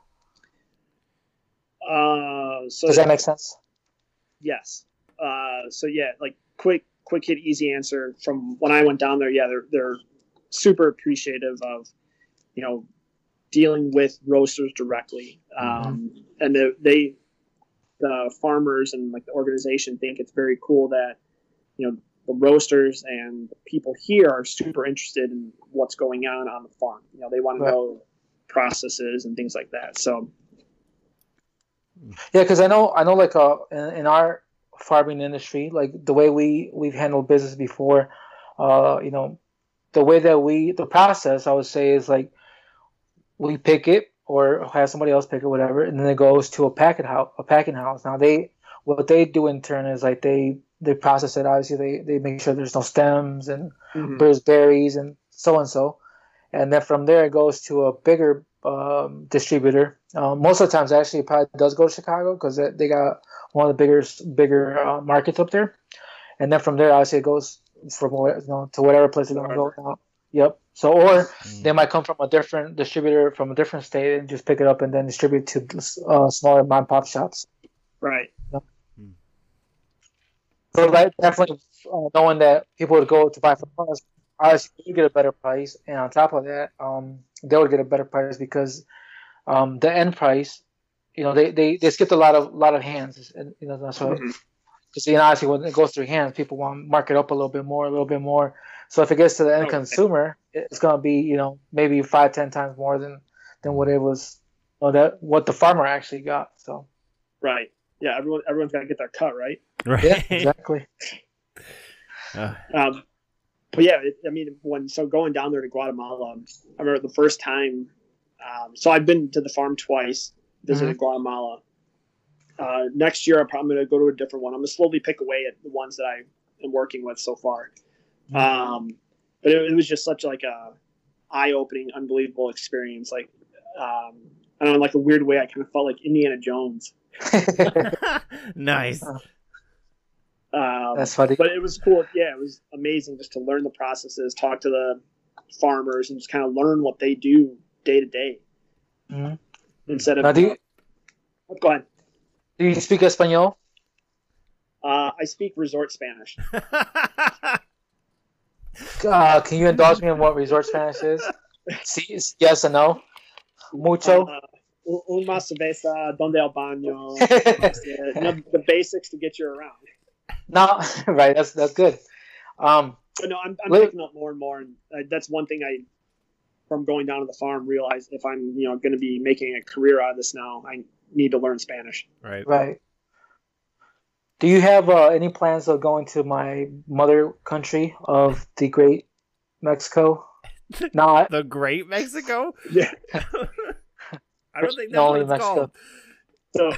So does that make sense? Yes. So yeah, like quick hit, easy answer. From when I went down there, yeah, they're super appreciative of, dealing with roasters directly. And the farmers and like the organization think it's very cool that, the roasters and the people here are super interested in what's going on the farm. They want to know processes and things like that. So. Yeah, because I know like in our farming industry, like the way we've handled business before, the way that the process, I would say, is like we pick it or have somebody else pick it, whatever, and then it goes to a packing house. Now what they do in turn is like they process it. Obviously, they make sure there's no stems and there's berries and so, and then from there it goes to a bigger distributor. Most of the times, actually, it probably does go to Chicago because they got one of the bigger markets up there, and then from there, obviously, it goes from to whatever place they're gonna go now. Yep. So, or they might come from a different distributor from a different state and just pick it up and then distribute to smaller mom and pop shops. Right. Yep. So, like, definitely knowing that people would go to buy from us, obviously you get a better price, and on top of that, they would get a better price because the end price, they skipped a lot of hands, and that's what. Because obviously, when it goes through hands, people want to mark it up a little bit more. So if it gets to the end consumer, it's going to be maybe 5-10 times more than what it was, what the farmer actually got. So. Right. Yeah. Everyone's got to get their cut, right? Right. Yeah. Exactly. But yeah, going down there to Guatemala, I remember the first time. So I've been to the farm twice, visited Guatemala. Next year, I'm going to go to a different one. I'm going to slowly pick away at the ones that I am working with so far. But it was just such like a eye-opening, unbelievable experience. Like I don't know, like a weird way, I kind of felt like Indiana Jones. Nice. That's funny. But it was cool. Yeah, it was amazing just to learn the processes, talk to the farmers, and just kind of learn what they do day to day. Mm-hmm. Instead of. Now, go ahead. Do you speak Espanol? I speak resort Spanish. Can you indulge me in what resort Spanish is? Yes or no? Mucho? Una cerveza, donde el baño. The basics to get you around. No, right. That's good. But no, I'm picking up more and more, and that's one thing I, from going down to the farm, realized if I'm going to be making a career out of this now, I need to learn Spanish. Right. Do you have any plans of going to my mother country of the Great Mexico? Not the Great Mexico. Yeah. I don't think that's what it's called. So,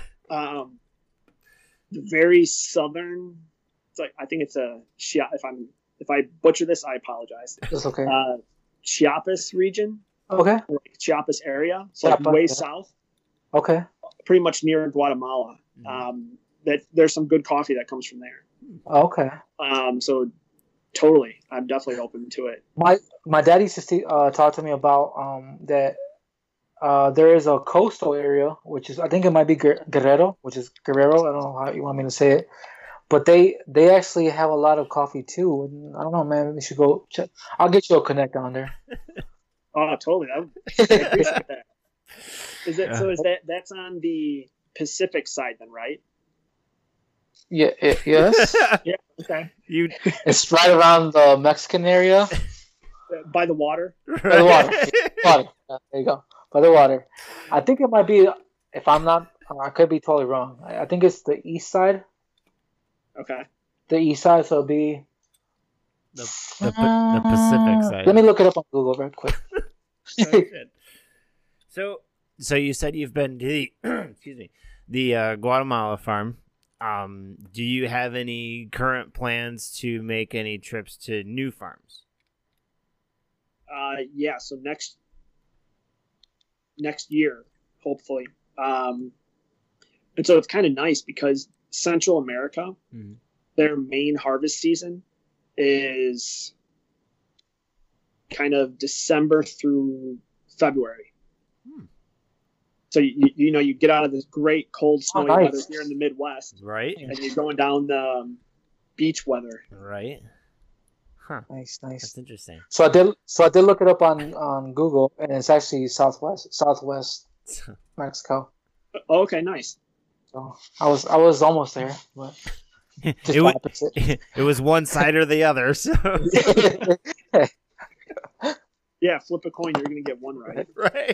the very southern. It's like, I think it's if I butcher this, I apologize. It's okay. Chiapas region. Okay. Like Chiapas area. So Chiapas, way south. Okay. Pretty much near Guatemala. That there's some good coffee that comes from there. Okay. So totally, I'm definitely open to it. My dad used to talk to me about that. There is a coastal area, which is, I think it might be Guerrero, which is Guerrero. I don't know how you want me to say it, but they actually have a lot of coffee too. And I don't know, man. We should go check. I'll get you a connect on there. Oh, totally. I appreciate that. Is it so? Is that's on the Pacific side then, right? Yeah. Yes. Yeah. Okay. It's right around the Mexican area. By the water. By the water. Water. There you go. By the water. I think it might be. If I'm not, I could be totally wrong. I think it's the east side. Okay. The east side, so it'll be the Pacific side. Let me look it up on Google real quick. So you said you've been to the excuse me, the Guatemala farm. Do you have any current plans to make any trips to new farms? Yeah. So next year, hopefully. And so it's kind of nice because Central America, their main harvest season is kind of December through February. So you get out of this great cold snowy weather here in the Midwest, right? And you're going down the beach weather, right? Huh. Nice. That's interesting. So I did look it up on Google, and it's actually southwest Mexico. Oh, okay, nice. So I was almost there, but it was one side or the other. So yeah, flip a coin, you're gonna get one right. Right.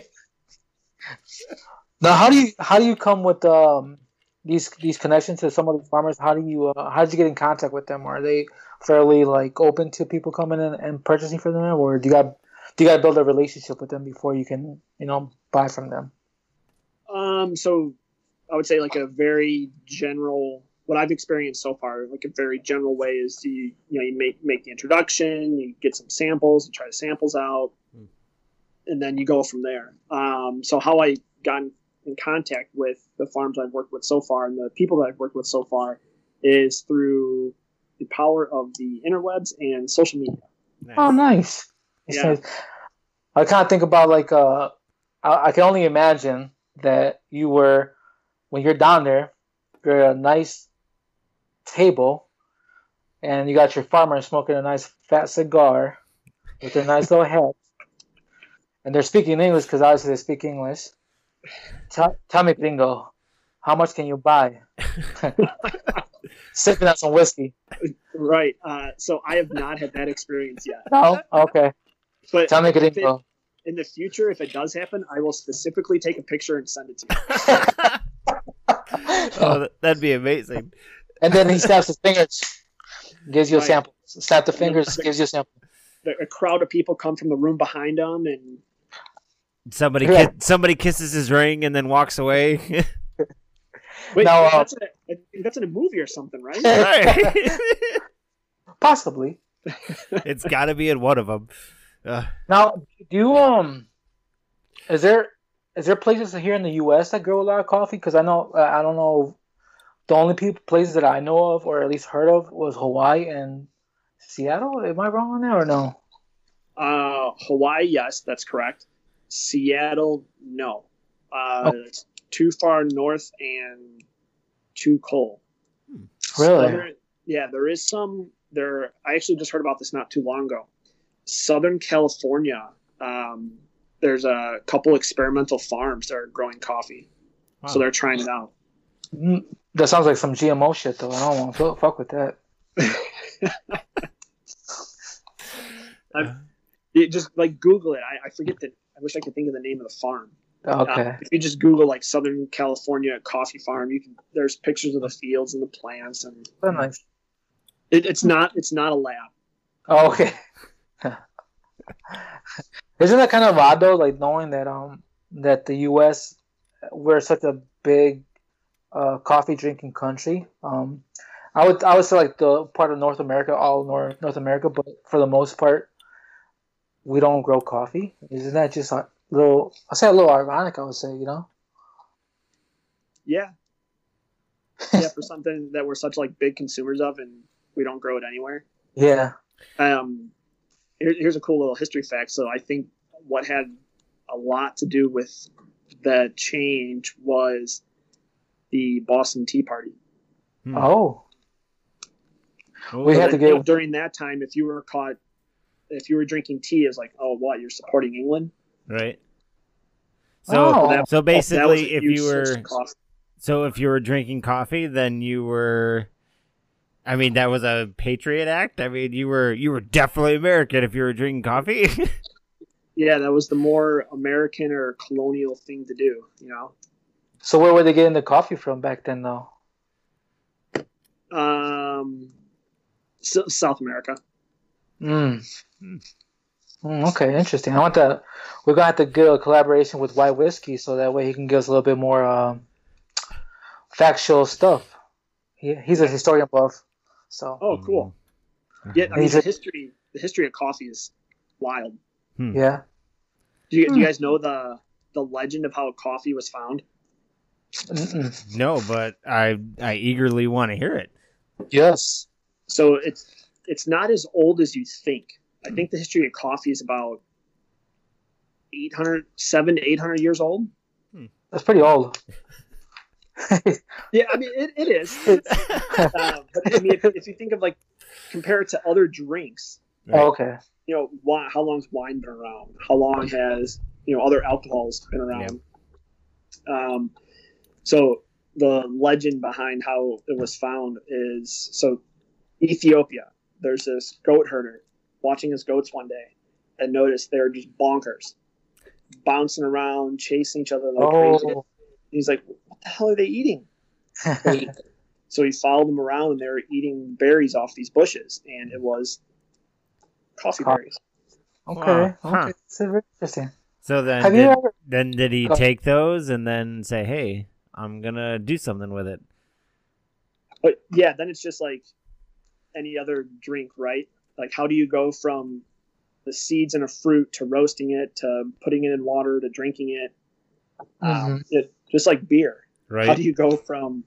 Now, how do you come with these connections to some of the farmers? How did you get in contact with them? Are they fairly like open to people coming in and purchasing from them, or do you got build a relationship with them before you can buy from them? So I would say like a very general, what I've experienced so far, like a very general way is you make the introduction, you get some samples, you try the samples out, and then you go from there. So how I got in contact with the farms I've worked with so far and the people that I've worked with so far is through the power of the interwebs and social media. Nice. Oh, nice. Yeah. Nice. I kind of think about like I can only imagine that when you're down there, you're at a nice table, and you got your farmer smoking a nice fat cigar with their nice little head, and they're speaking English because obviously they speak English. Tell me, gringo, how much can you buy? Sipping on some whiskey. Right. So I have not had that experience yet. No? Okay. But tell me, gringo. In the future, if it does happen, I will specifically take a picture and send it to you. Oh, that'd be amazing. And then he snaps his fingers, gives you a sample. Snap the fingers, gives you a sample. A crowd of people come from the room behind them, and somebody kisses his ring and then walks away. Wait, now, that's in a movie or something, right? Right. Possibly. It's got to be in one of them. Now, do you is there is there places here in the U.S. that grow a lot of coffee? Because I know I don't know. The only places that I know of, or at least heard of, was Hawaii and Seattle. Am I wrong on that or no? Hawaii, yes, that's correct. Seattle, no. It's too far north and too cold. Really? There is some. I actually just heard about this not too long ago. Southern California, there's a couple experimental farms that are growing coffee, so they're trying it out. That sounds like some GMO shit, though. I don't want to fuck with that. Just like Google it. I forget that. I wish I could think of the name of the farm. Okay. If you just Google like Southern California coffee farm, there's pictures of the fields and the plants, and nice. It's not a lab. Oh, okay. Isn't that kind of odd though? Like knowing that that the U.S. we're such a big coffee drinking country. I would say like the part of North America, all North America, but for the most part, we don't grow coffee. Isn't that just a little ironic? I would say, Yeah. Yeah, for something that we're such like big consumers of, and we don't grow it anywhere. Yeah. Here's a cool little history fact. So I think what had a lot to do with the change was the Boston Tea Party. Oh. We had to get during that time. If you were drinking tea, it's like, oh, what? You're supporting England, right? So basically, if you were drinking coffee, then you were. I mean, that was a patriot act. I mean, you were definitely American if you were drinking coffee. Yeah, that was the more American or colonial thing to do, So where were they getting the coffee from back then, though? South America. Okay, interesting. We're gonna have to get a collaboration with White Whiskey, so that way he can give us a little bit more factual stuff. He's a historian buff. So. Oh, cool. Yeah, I mean the history of coffee is wild. Yeah. Do you guys know the legend of how coffee was found? No, but I eagerly want to hear it. Yes. So it's not as old as you think. I think the history of coffee is about 700 to 800 years old. That's pretty old. Yeah, I mean it is. But I mean, if you think of like compare it to other drinks. Right? Oh, okay. How long's wine been around? How long has other alcohols been around? Yeah. So the legend behind how it was found is Ethiopia. There's this goat herder watching his goats one day and noticed they're just bonkers, bouncing around, chasing each other like crazy. He's like, "What the hell are they eating?" So he followed them around, and they were eating berries off these bushes, and it was coffee berries. Okay, okay, that's very interesting. So then, did he take those and then say, "Hey, I'm gonna do something with it"? But yeah, then it's just like any other drink, right? Like, how do you go from the seeds in a fruit to roasting it to putting it in water to drinking it? Just like beer. Right. How do you go from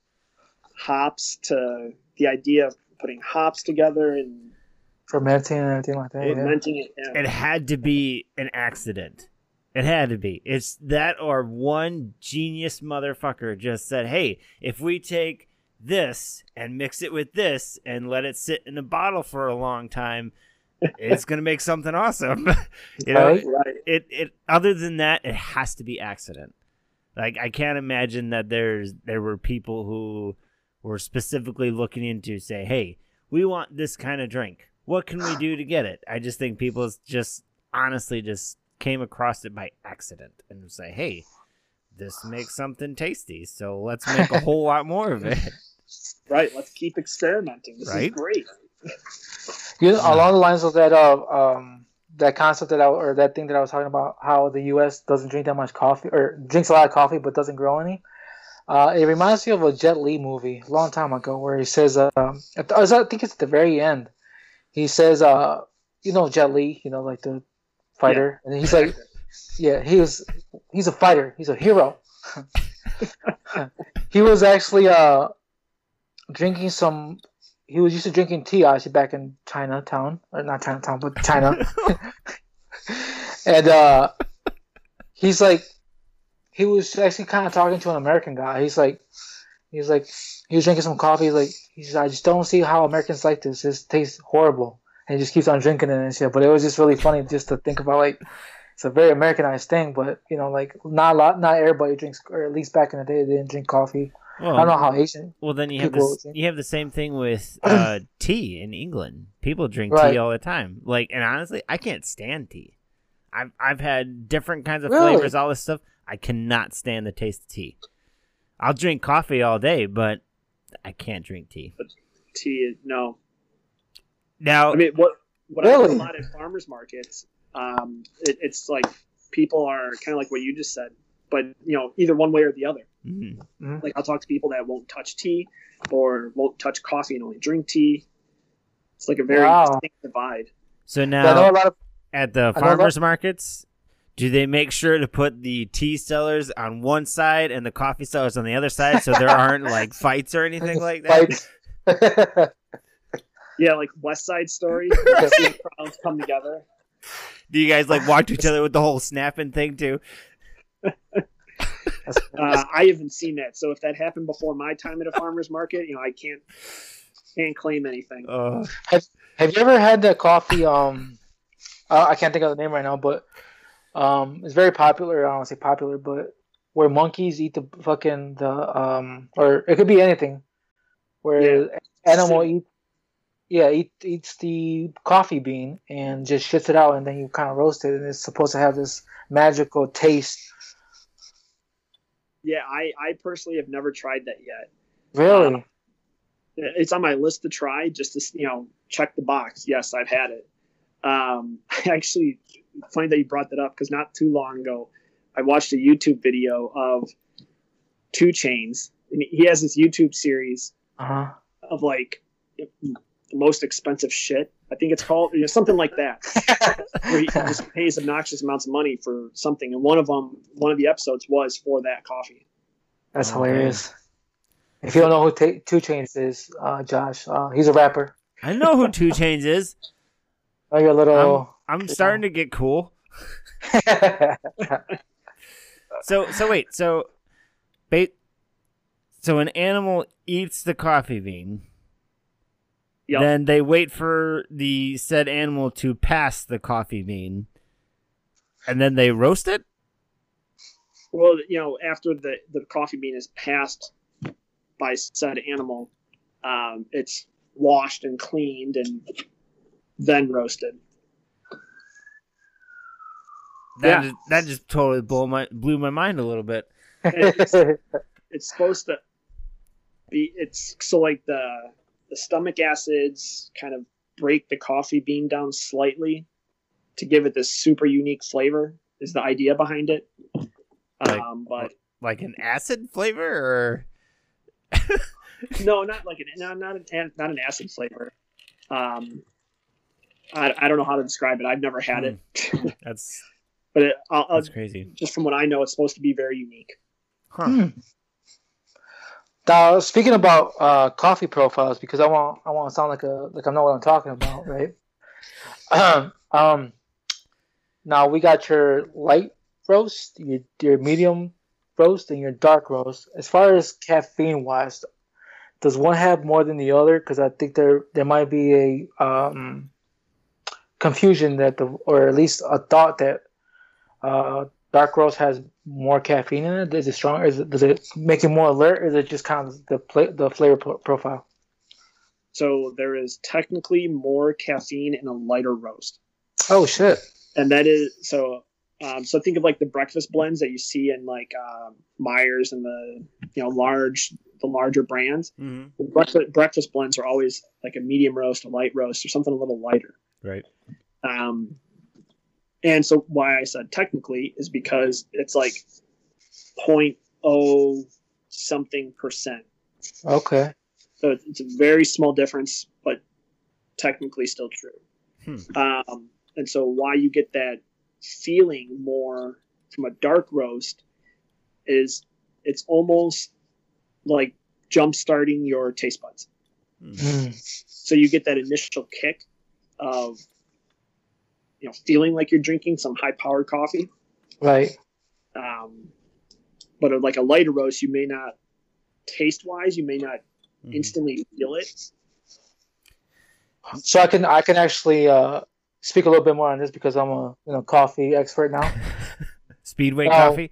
hops to the idea of putting hops together and fermenting and everything like that? Fermenting it. Yeah. It had to be an accident. It had to be. It's that or one genius motherfucker just said, "Hey, if we take this and mix it with this and let it sit in a bottle for a long time, it's gonna make something awesome." Right. It other than that, it has to be accident. Like, I can't imagine that there were people who were specifically looking into say, "Hey, we want this kind of drink. What can we do to get it?" I just think people just honestly just came across it by accident and say, "Hey, this makes something tasty, so let's make a whole lot more of it." Right. Let's keep experimenting. This is great. Along the lines of that that concept or that thing that I was talking about, how the U.S. doesn't drink that much coffee or drinks a lot of coffee but doesn't grow any. It reminds me of a Jet Li movie a long time ago where he says, I think it's at the very end. He says, Jet Li, like the fighter, and he's like, he was he's a fighter. He's a hero. He was actually drinking some. He was used to drinking tea actually back in Chinatown, or not Chinatown, but China. And he's like, he was actually kind of talking to an American guy. He was drinking some coffee. He said, I just don't see how Americans like this. This tastes horrible. And he just keeps on drinking it and shit. But it was just really funny just to think about, like, it's a very Americanized thing. But, you know, like, not everybody drinks, or at least back in the day, they didn't drink coffee. Well, I don't know how Asian. Well, then you have the same thing with tea in England. People drink tea all the time. Like, and honestly, I can't stand tea. I've had different kinds of flavors, all this stuff. I cannot stand the taste of tea. I'll drink coffee all day, but I can't drink tea. But tea, no. Now, I mean, what I do a lot at farmers markets, it's like people are kind of like what you just said, but you know, either one way or the other. Mm-hmm. Like I'll talk to people that won't touch tea or won't touch coffee and only drink tea. It's like a very distinct divide. So now, at the farmers markets, do they make sure to put the tea sellers on one side and the coffee sellers on the other side so there aren't like fights or anything like that? Yeah, like West Side Story. The crowds come together. Do you guys like watch each other with the whole snapping thing too? I haven't seen that. So if that happened before my time at a farmer's market, you know, I can't claim anything. Have you ever had that coffee? I can't think of the name right now, but it's very popular. I don't want to say popular, but where monkeys eat or it could be anything. Where animal eats the coffee bean and just shits it out, and then you kind of roast it, and it's supposed to have this magical taste. Yeah, I personally have never tried that yet. Really? It's on my list to try, just to check the box. Yes, I've had it. Actually, funny that you brought that up, because not too long ago, I watched a YouTube video of 2 Chainz, and he has this YouTube series of like the most expensive shit. I think it's called something like that, where he just pays obnoxious amounts of money for something. And one of the episodes was for that coffee. That's hilarious. If you don't know who 2 Chainz is, Josh, he's a rapper. I know who 2 Chainz is. Oh, you're a little. I'm starting to get cool. So wait. So an animal eats the coffee bean. Yep. Then they wait for the said animal to pass the coffee bean, and then they roast it? Well, after the coffee bean is passed by said animal, it's washed and cleaned and then roasted. That just totally blew my mind a little bit. It's supposed to be. It's so like the stomach acids kind of break the coffee bean down slightly to give it this super unique flavor is the idea behind it. But like an acid flavor, or no, not like not an acid flavor. I don't know how to describe it. I've never had it. That's crazy. Just from what I know, it's supposed to be very unique. Huh. Now, speaking about coffee profiles, because I want to sound like I know what I'm talking about, right? Now we got your light roast, your medium roast, and your dark roast. As far as caffeine wise, does one have more than the other? Because I think there might be a confusion or at least a thought that dark roast has more caffeine in it. Is it stronger? Does it make it more alert? Or is it just kind of the flavor profile? So there is technically more caffeine in a lighter roast. Oh shit! And that is so. So think of like the breakfast blends that you see in like Myers and the larger brands. Mm-hmm. Breakfast blends are always like a medium roast, a light roast, or something a little lighter. Right. And so why I said technically is because it's like 0.0 something percent. Okay. So it's a very small difference, but technically still true. And so why you get that feeling more from a dark roast is it's almost like jump starting your taste buds. So you get that initial kick of feeling like you're drinking some high powered coffee, right? But like a lighter roast, you may not taste wise, you may not instantly feel it. So I can actually speak a little bit more on this because I'm a coffee expert now. Speedway coffee.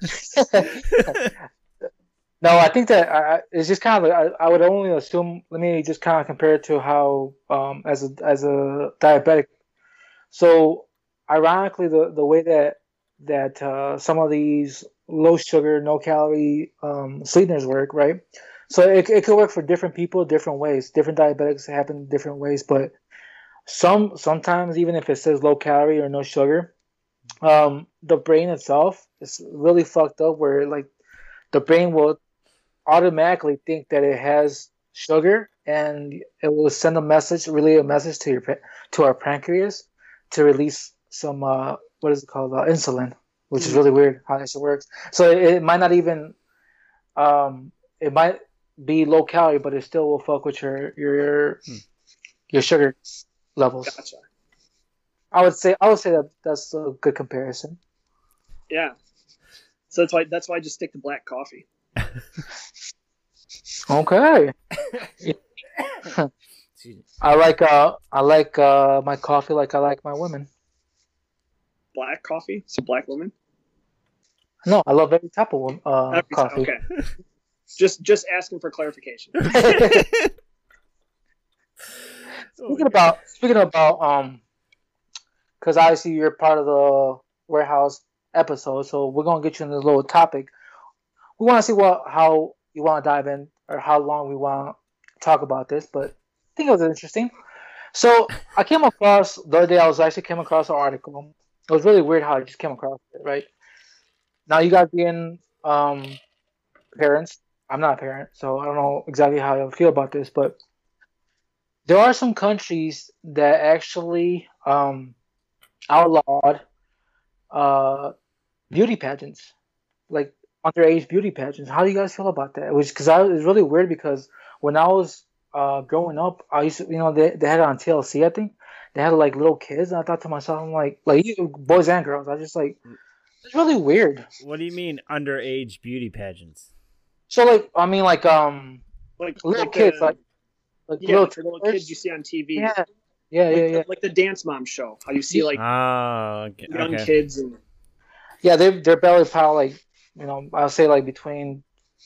No, I think that it's just kind of I would only assume. Let me just kind of compare it to how as a diabetic. So ironically, the way that some of these low sugar, no calorie sweeteners work, right? So it could work for different people, different ways. Different diabetics happen different ways, but sometimes even if it says low calorie or no sugar, the brain itself is really fucked up. Where like the brain will automatically think that it has sugar, and it will send relay a message to our pancreas to release some what is it called, insulin, which is really weird how that shit works. So it might not even it might be low calorie, but it still will fuck with your sugar levels. Gotcha. I would say that's a good comparison. Yeah. So that's why I just stick to black coffee. Okay. I like my coffee like I like my women. Black coffee? So black women? No, I love every type of coffee. Okay. Just asking for clarification. Speaking about because obviously you're part of the warehouse episode, so we're gonna get you in this little topic. We want to see how you want to dive in or how long we want to talk about this, but I think it was interesting. So I came across the other day. I came across an article. It was really weird how I just came across it. Right now, you guys being parents. I'm not a parent, so I don't know exactly how I feel about this, but there are some countries that actually outlawed beauty pageants, like underage beauty pageants. How do you guys feel about that? Because it's really weird because when I was growing up, I used to, they had it on TLC. I think they had like little kids, and I thought to myself, I'm like boys and girls. I just like it's really weird. What do you mean underage beauty pageants? So like little kids, like little kids you see on TV. Yeah. Like the Dance Mom show. How you see young kids and they're barely probably I'll say like between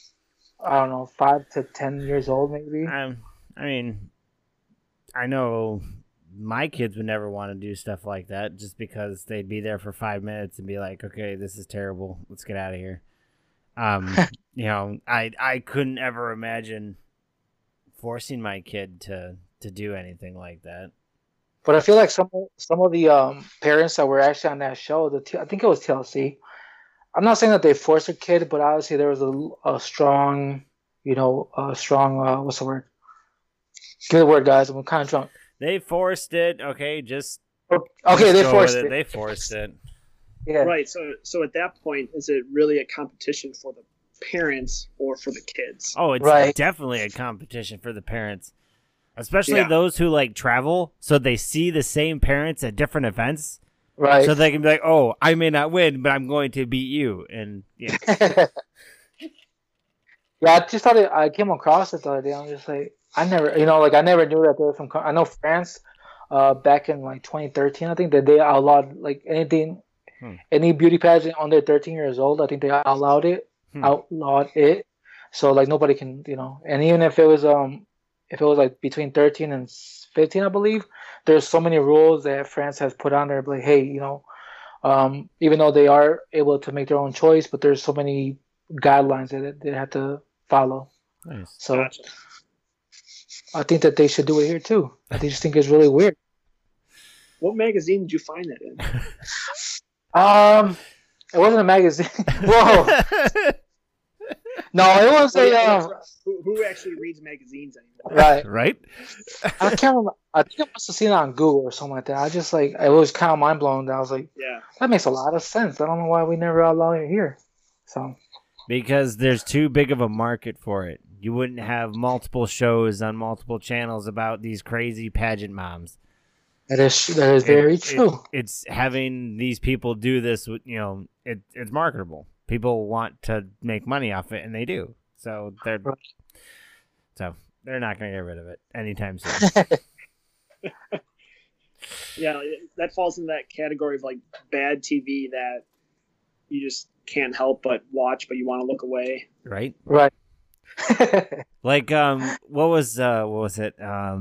5 to 10 years old maybe. I mean, I know my kids would never want to do stuff like that just because they'd be there for 5 minutes and be like, okay, this is terrible. Let's get out of here. I couldn't ever imagine forcing my kid to do anything like that. But I feel like some of the parents that were actually on that show, I think it was TLC. I'm not saying that they forced a kid, but obviously there was a strong, what's the word? Give me the word, guys. I'm kind of drunk. They forced it. Okay, they forced it. They forced it. Yeah. Right. So at that point, is it really a competition for the parents or for the kids? Oh, it's definitely a competition for the parents, especially those who like travel, so they see the same parents at different events. Right. So they can be like, "Oh, I may not win, but I'm going to beat you." And yeah. I just thought I came across it the other day. I'm just like, I never knew that they were from. I know France, back in like 2013, I think that they outlawed like anything. Any beauty pageant under 13 years old, I think they outlawed it. So like nobody can, and even if it was like between 13 and 15, I believe, there's so many rules that France has put on there, like, hey, even though they are able to make their own choice, but there's so many guidelines that they have to follow. Nice. So gotcha. I think that they should do it here too. I just think it's really weird. What magazine did you find that in? It wasn't a magazine. Whoa. No, it was a who actually reads magazines anymore? right. Right? I can't remember. I think I must have seen it on Google or something like that. I just like it was kind of mind blown. I was like, Yeah. that makes a lot of sense. I don't know why we never allow it here. So Because there's too big of a market for it. You wouldn't have multiple shows on multiple channels about these crazy pageant moms. that is very true. It's having these people do this. It's marketable. People want to make money off it, and they do. So they're not going to get rid of it anytime soon. Yeah, that falls in that category of like bad TV that you just can't help but watch, but you want to look away. Right? Right. Like what was it?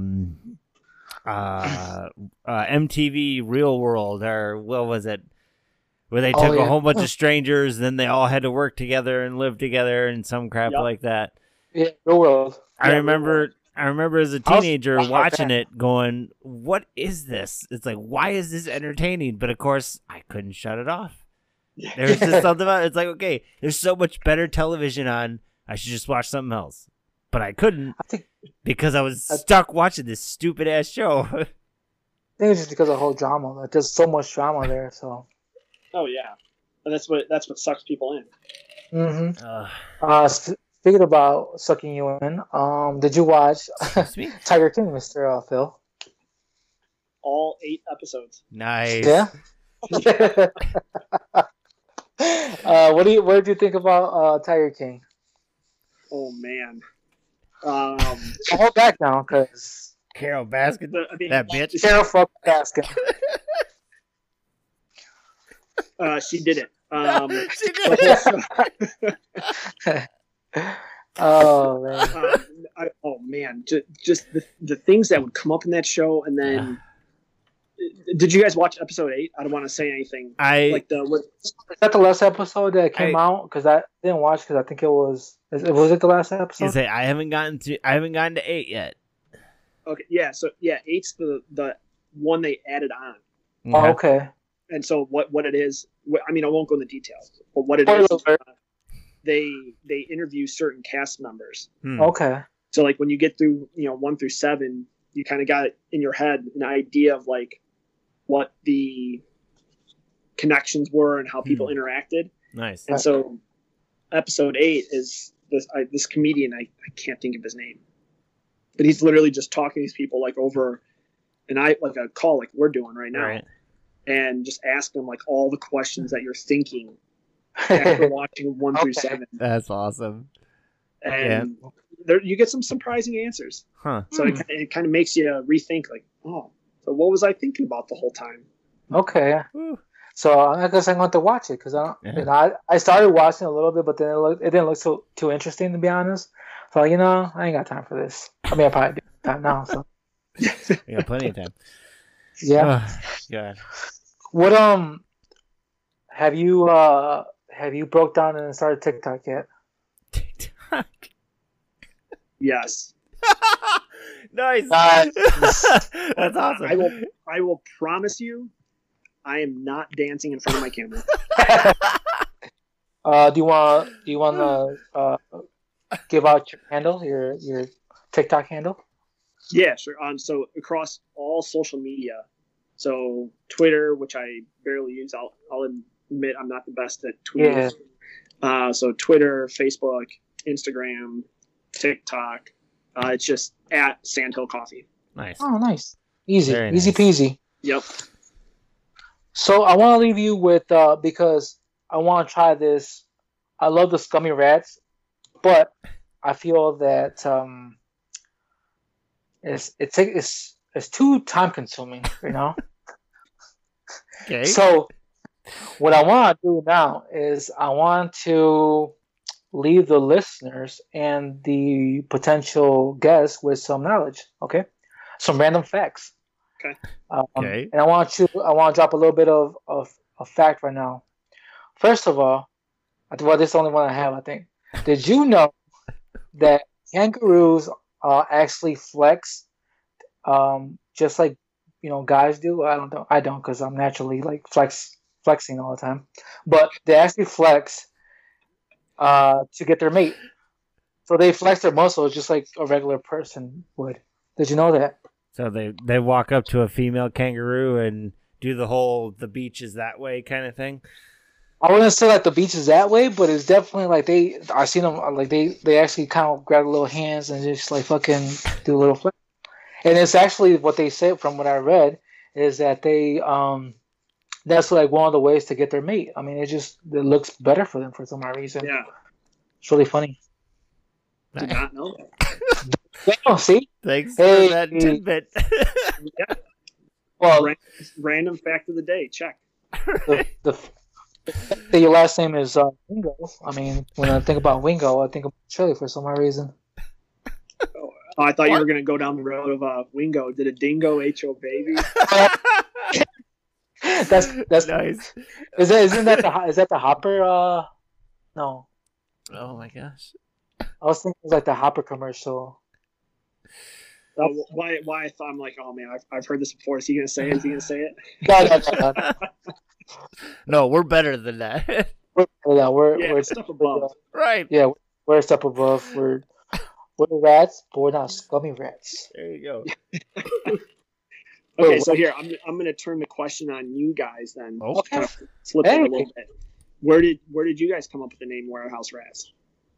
MTV Real World, or what was it? Where they took a whole bunch of strangers, then they all had to work together and live together and some crap like that. Yeah, Real World. I remember as a teenager watching it going, what is this? It's like, why is this entertaining? But of course, I couldn't shut it off. There's just something about it. It's like, okay, there's so much better television on. I should just watch something else. But I couldn't because I was stuck watching this stupid ass show. I think it's just because of the whole drama. Like, there's so much drama there. So. Oh yeah, and that's what sucks people in. Mm-hmm. Speaking about sucking you in, did you watch Tiger King, Mr. Phil? All 8 episodes. Nice. Yeah. What did you think about Tiger King? Oh man. Hold back now, because Carol Baskin, that bitch. Carol fuck Baskin. She did it. She did it. Oh man. Oh man. Just the things that would come up in that show, and then. Did you guys watch episode 8? I don't want to say anything. Is that the last episode that came out? Because I didn't watch because I think it was. Was it the last episode? I haven't gotten to 8 yet. Okay, yeah. So yeah, 8's the one they added on. Oh, okay. And so what it is? I mean, I won't go into details, but what it is, they interview certain cast members. Okay. So like when you get through 1 through 7, you kind of got in your head an idea of like what the connections were and how people interacted. Nice. And so episode 8 is this comedian, I can't think of his name, but he's literally just talking to these people like over a call like we're doing right now. Right. And just ask them like all the questions that you're thinking after watching 1 through 7. That's awesome. And there, you get some surprising answers. Huh. So it kind of makes you rethink like, oh, so what was I thinking about the whole time? Okay. So I guess I'm going to watch it because I started watching a little bit, but then it didn't look too interesting, to be honest. So I ain't got time for this. I mean, I probably do have time now. So you got plenty of time. Yeah. God. What have you broke down and started TikTok yet? TikTok. Yes. Nice. That's awesome. I will promise you, I am not dancing in front of my camera. Do you want to give out your handle, your TikTok handle? Yeah, sure. So across all social media, so Twitter, which I barely use, I'll admit I'm not the best at tweeting. Yeah. So Twitter, Facebook, Instagram, TikTok. It's just at Sandhill Coffee. Nice. Oh, nice. Easy. Very Easy nice. peasy. Yep. So I want to leave you with, because I want to try this. I love the Scummy Rats, but I feel that it's too time consuming, Okay. So what I want to do now is I want to leave the listeners and the potential guests with some knowledge, okay? Some random facts. Okay. Okay. And I want to drop a little bit of fact right now. First of all, this is the only one I have, I think. Did you know that kangaroos actually flex just like guys do? I don't because I'm naturally like flexing all the time. But they actually flex to get their mate. So they flex their muscles just like a regular person would. Did you know that? So they walk up to a female kangaroo and do the beach is that way kind of thing. I wouldn't say like the beach is that way, but it's definitely like I seen them like they actually kind of grab the little hands and just like fucking do a little flip. And it's actually what they said from what I read is that they that's like one of the ways to get their mate. I mean, it looks better for them for some odd reason. Yeah, it's really funny. Did not know that. Oh, see, thanks for that tidbit. Yeah. Well, random fact of the day. Check. Your last name is Wingo. I mean, when I think about Wingo, I think of Chili for some odd reason. Oh, I thought you were going to go down the road of Wingo. Did a dingo ate your baby? That's nice. Is that the Hopper? No. Oh my gosh. I was thinking it was like the Hopper commercial. Why I thought I'm like, oh man, I've heard this before. Is he going to say it? Is he going to say it? No. No, we're better than that. We're a step above. Right. Yeah, we're a step above. We're rats, but we're not scummy rats. There you go. Okay, so here I'm going to turn the question on you guys then. Okay. Kind of flip it a little bit. Where did you guys come up with the name Warehouse Rats?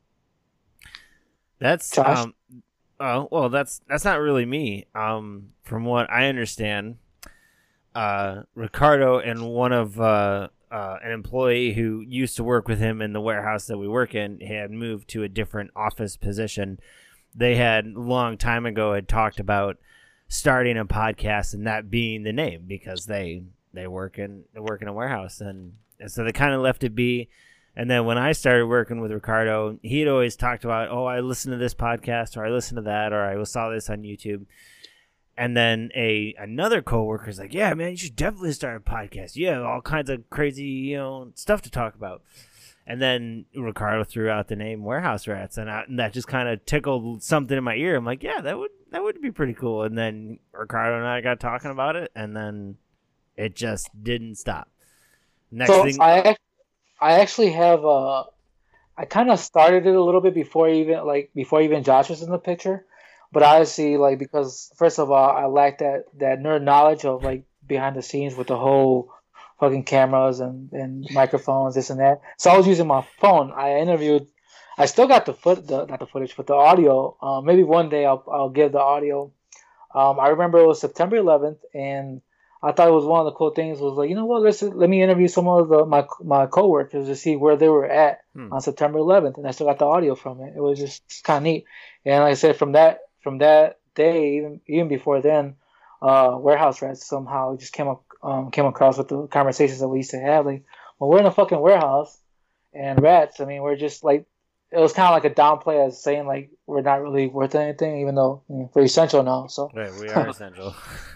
Josh? That's not really me. From what I understand, Ricardo and one of an employee who used to work with him in the warehouse that we work in had moved to a different office position. They had a long time ago had talked about starting a podcast and that being the name because they work in a warehouse and so they kind of left it be. And then when I started working with Ricardo, he'd always talked about, oh, I listened to this podcast or I listened to that or I saw this on YouTube. And then another coworker's like, yeah, man, you should definitely start a podcast. You have all kinds of crazy, stuff to talk about. And then Ricardo threw out the name Warehouse Rats, and that just kind of tickled something in my ear. I'm like, yeah, that would be pretty cool. And then Ricardo and I got talking about it, and then it just didn't stop. Next thing, I actually have I kind of started it a little bit before even Josh was in the picture. But honestly, like, because first of all, I lack that nerd knowledge of like behind the scenes with the whole fucking cameras and microphones, this and that. So I was using my phone. I still got not the footage, but the audio. Maybe one day I'll give the audio. I remember it was September 11th, and I thought it was one of the cool things was like, you know what, let me interview some of my coworkers to see where they were at on September 11th, and I still got the audio from it. It was just kind of neat. And like I said, from that day, even before then, Warehouse Rats somehow just came across with the conversations that we used to have. Like, well, we're in a fucking warehouse, and rats. I mean, we're just like, it was kind of like a downplay as saying like we're not really worth anything, even though we're essential now. So right, we are essential.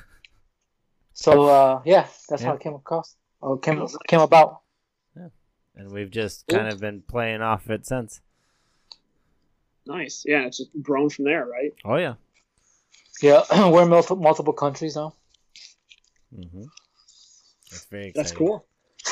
So yeah, that's how it came across. Or came about. Yeah, and we've just kind of been playing off it since. Nice. Yeah, it's just grown from there, right? Oh, yeah. Yeah, we're in multiple countries now. Mm-hmm. That's very exciting. That's cool.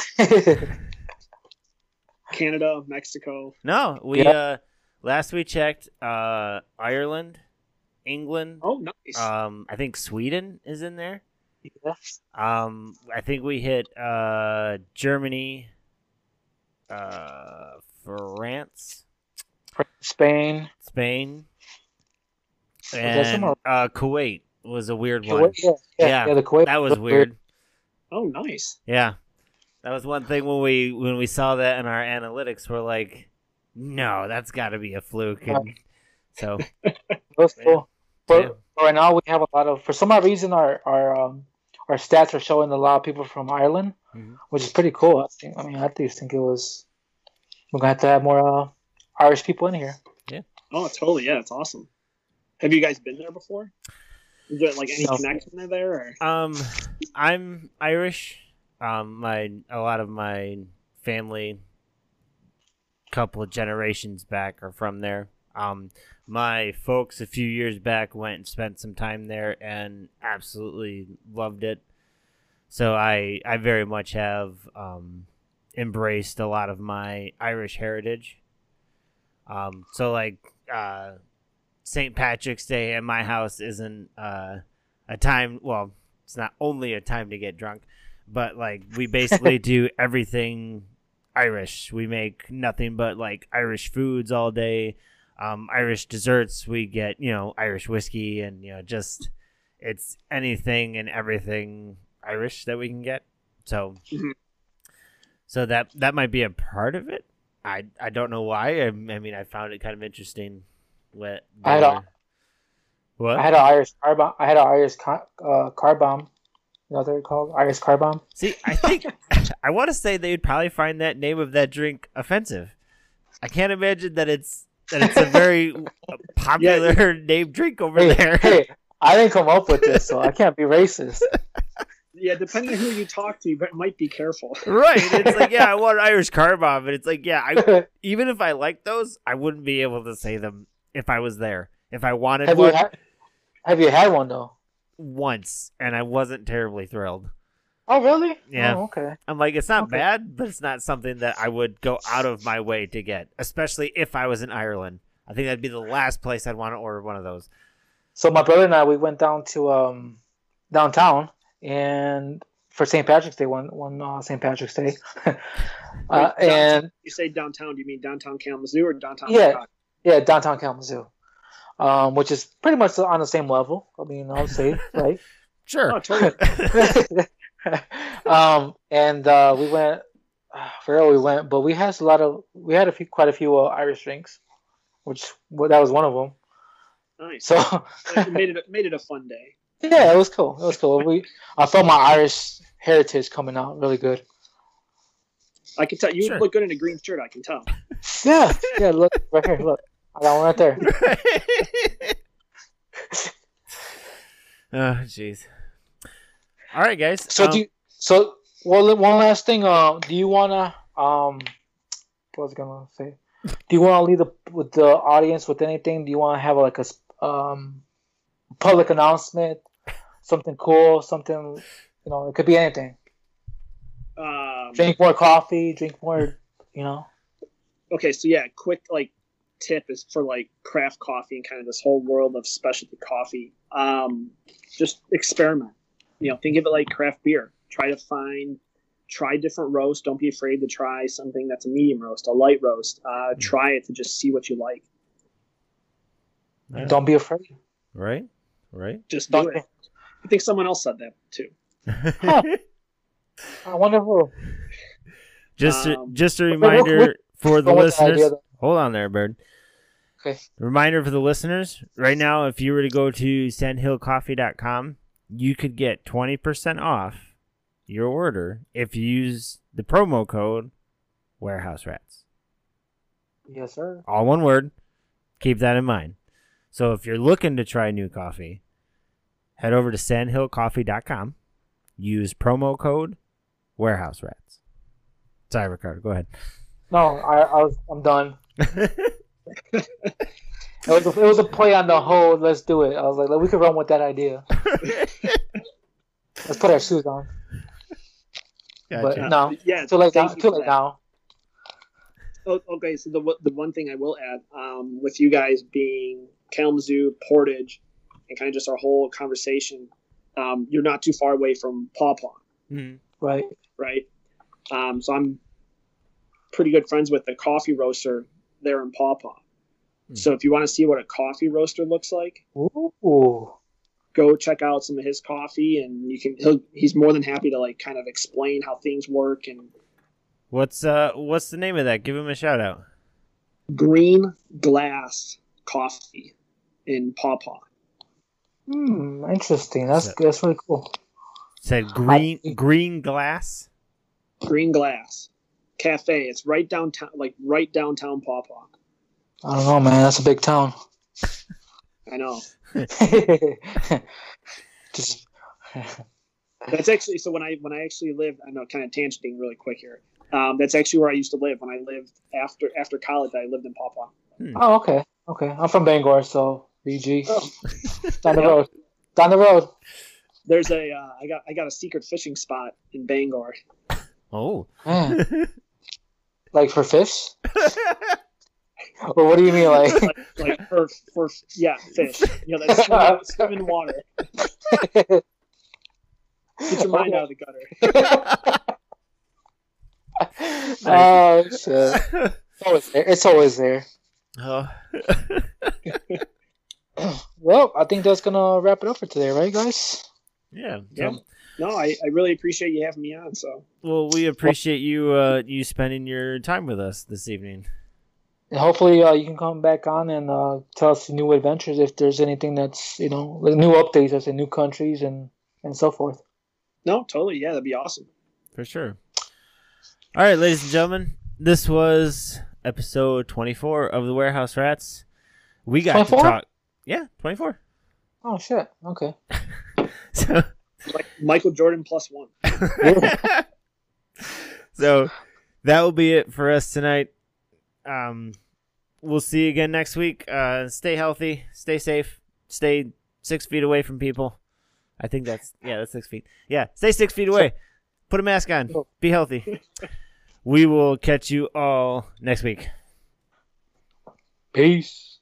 Canada, Mexico. No, last we checked, Ireland, England. Oh, nice. I think Sweden is in there. Yes. I think we hit Germany, France. Spain, and Kuwait was a weird one. Yeah, the Kuwait. That was weird. Oh, nice. Yeah, that was one thing when we saw that in our analytics. We're like, no, that's got to be a fluke. And so that's cool. But right now we have a lot of. For some odd reason, our stats are showing a lot of people from Ireland, which is pretty cool. I think it was. We're gonna have to have more Irish people in here. Yeah. Oh, totally. Yeah, it's awesome. Have you guys been there before? Is there like any connection there? Or? I'm Irish. A lot of my family, couple of generations back, are from there. My folks a few years back went and spent some time there and absolutely loved it. So I very much have embraced a lot of my Irish heritage. So like St. Patrick's Day at my house isn't a time. Well, it's not only a time to get drunk, but like we basically do everything Irish. We make nothing but like Irish foods all day, Irish desserts. We get Irish whiskey and just it's anything and everything Irish that we can get. So, so that might be a part of it. I don't know why. I mean, I found it kind of interesting. What? I had an Irish car bomb. I had an Irish car bomb. You know what they're called? Irish car bomb. See, I think I want to say they would probably find that name of that drink offensive. I can't imagine that it's a very popular name drink over there. Hey, I didn't come up with this, so I can't be racist. Yeah, depending on who you talk to, but might be careful. Right. It's like, yeah, I want an Irish car bomb, and it's like, yeah, even if I like those, I wouldn't be able to say them if I was there. If I wanted one. Have you had one though? Once, and I wasn't terribly thrilled. Oh, really? Yeah. Oh, okay. I'm like, it's not bad, but it's not something that I would go out of my way to get, especially if I was in Ireland. I think that'd be the last place I'd want to order one of those. So my brother and I, we went down to downtown, and for St. Patrick's Day, one St. Patrick's Day, and you say downtown, do you mean downtown Kalamazoo or downtown? Yeah, downtown Kalamazoo, which is pretty much on the same level. I mean, I would say, right? Sure. Oh, totally. And we went. I forgot where we went, but we had quite a few Irish drinks, that was one of them. Nice. So it made it a fun day. Yeah, it was cool. I felt my Irish heritage coming out really good. I can tell you look good in a green shirt. I can tell. Yeah. Look right here. Look, I got one right there. Oh, jeez. All right, guys. One last thing. Do you wanna what was I gonna say? Do you want to leave with the audience with anything? Do you want to have like a public announcement, something cool, something, it could be anything. Drink more coffee, drink more, Okay, so yeah, quick tip is for craft coffee and kind of this whole world of specialty coffee. Just experiment. Think of it like craft beer. Try different roasts. Don't be afraid to try something that's a medium roast, a light roast. Try it to just see what you like. Yeah. Don't be afraid. Right. Just do it. I think someone else said that too. Huh. I wonder who. Just a reminder for the listeners. Hold on there, Bird. Okay. Reminder for the listeners. Right now, if you were to go to sandhillcoffee.com, you could get 20% off your order if you use the promo code Warehouse Rats. Yes, sir. All one word. Keep that in mind. So if you're looking to try new coffee, head over to sandhillcoffee.com. Use promo code Warehouse Rats. Sorry, Ricardo. Go ahead. No, I'm done. It was a play on the whole. Let's do it. I was like, we could run with that idea. Let's put our shoes on. Gotcha. But no, too late now. Oh, okay, so the one thing I will add, with you guys being Kalamazoo, Portage, and kind of just our whole conversation, you're not too far away from Paw Paw. Mm-hmm. Right. So I'm pretty good friends with the coffee roaster there in Paw Paw. Mm-hmm. So if you want to see what a coffee roaster looks like, go check out some of his coffee, and he's more than happy to kind of explain how things work. And what's the name of that? Give him a shout out. Green Glass Coffee in Paw Paw. Interesting. That's really cool. Said green glass. Green Glass Cafe. It's right downtown, right downtown Paw Paw. I don't know, man. That's a big town. I know. Just That's actually when I actually lived. I know, kind of tangenting really quick here. That's actually where I used to live when I lived after college. I lived in Paw Paw. Oh, okay. I'm from Bangor, so BG. Down the road. There's I got a secret fishing spot in Bangor. Oh. Man. Like for fish? Well, what do you mean, like for fish. You know, that swim in water. Get your mind out of the gutter. Oh shit! It's always there. Oh. Well, I think that's gonna wrap it up for today, right, guys? Yeah. No, I really appreciate you having me on. So. Well, we appreciate you spending your time with us this evening. And hopefully, you can come back on and tell us new adventures if there's anything that's new updates, as in new countries and so forth. No, totally. Yeah, that'd be awesome. For sure. All right, ladies and gentlemen, this was episode 24 of the Warehouse Rats. We got 24? To talk. Yeah, 24. Oh shit. Okay. So, like Michael Jordan +1. So that will be it for us tonight. We'll see you again next week. Stay healthy, stay safe, stay 6 feet away from people. I think that's 6 feet. Yeah, stay 6 feet away. Put a mask on. Be healthy. We will catch you all next week. Peace.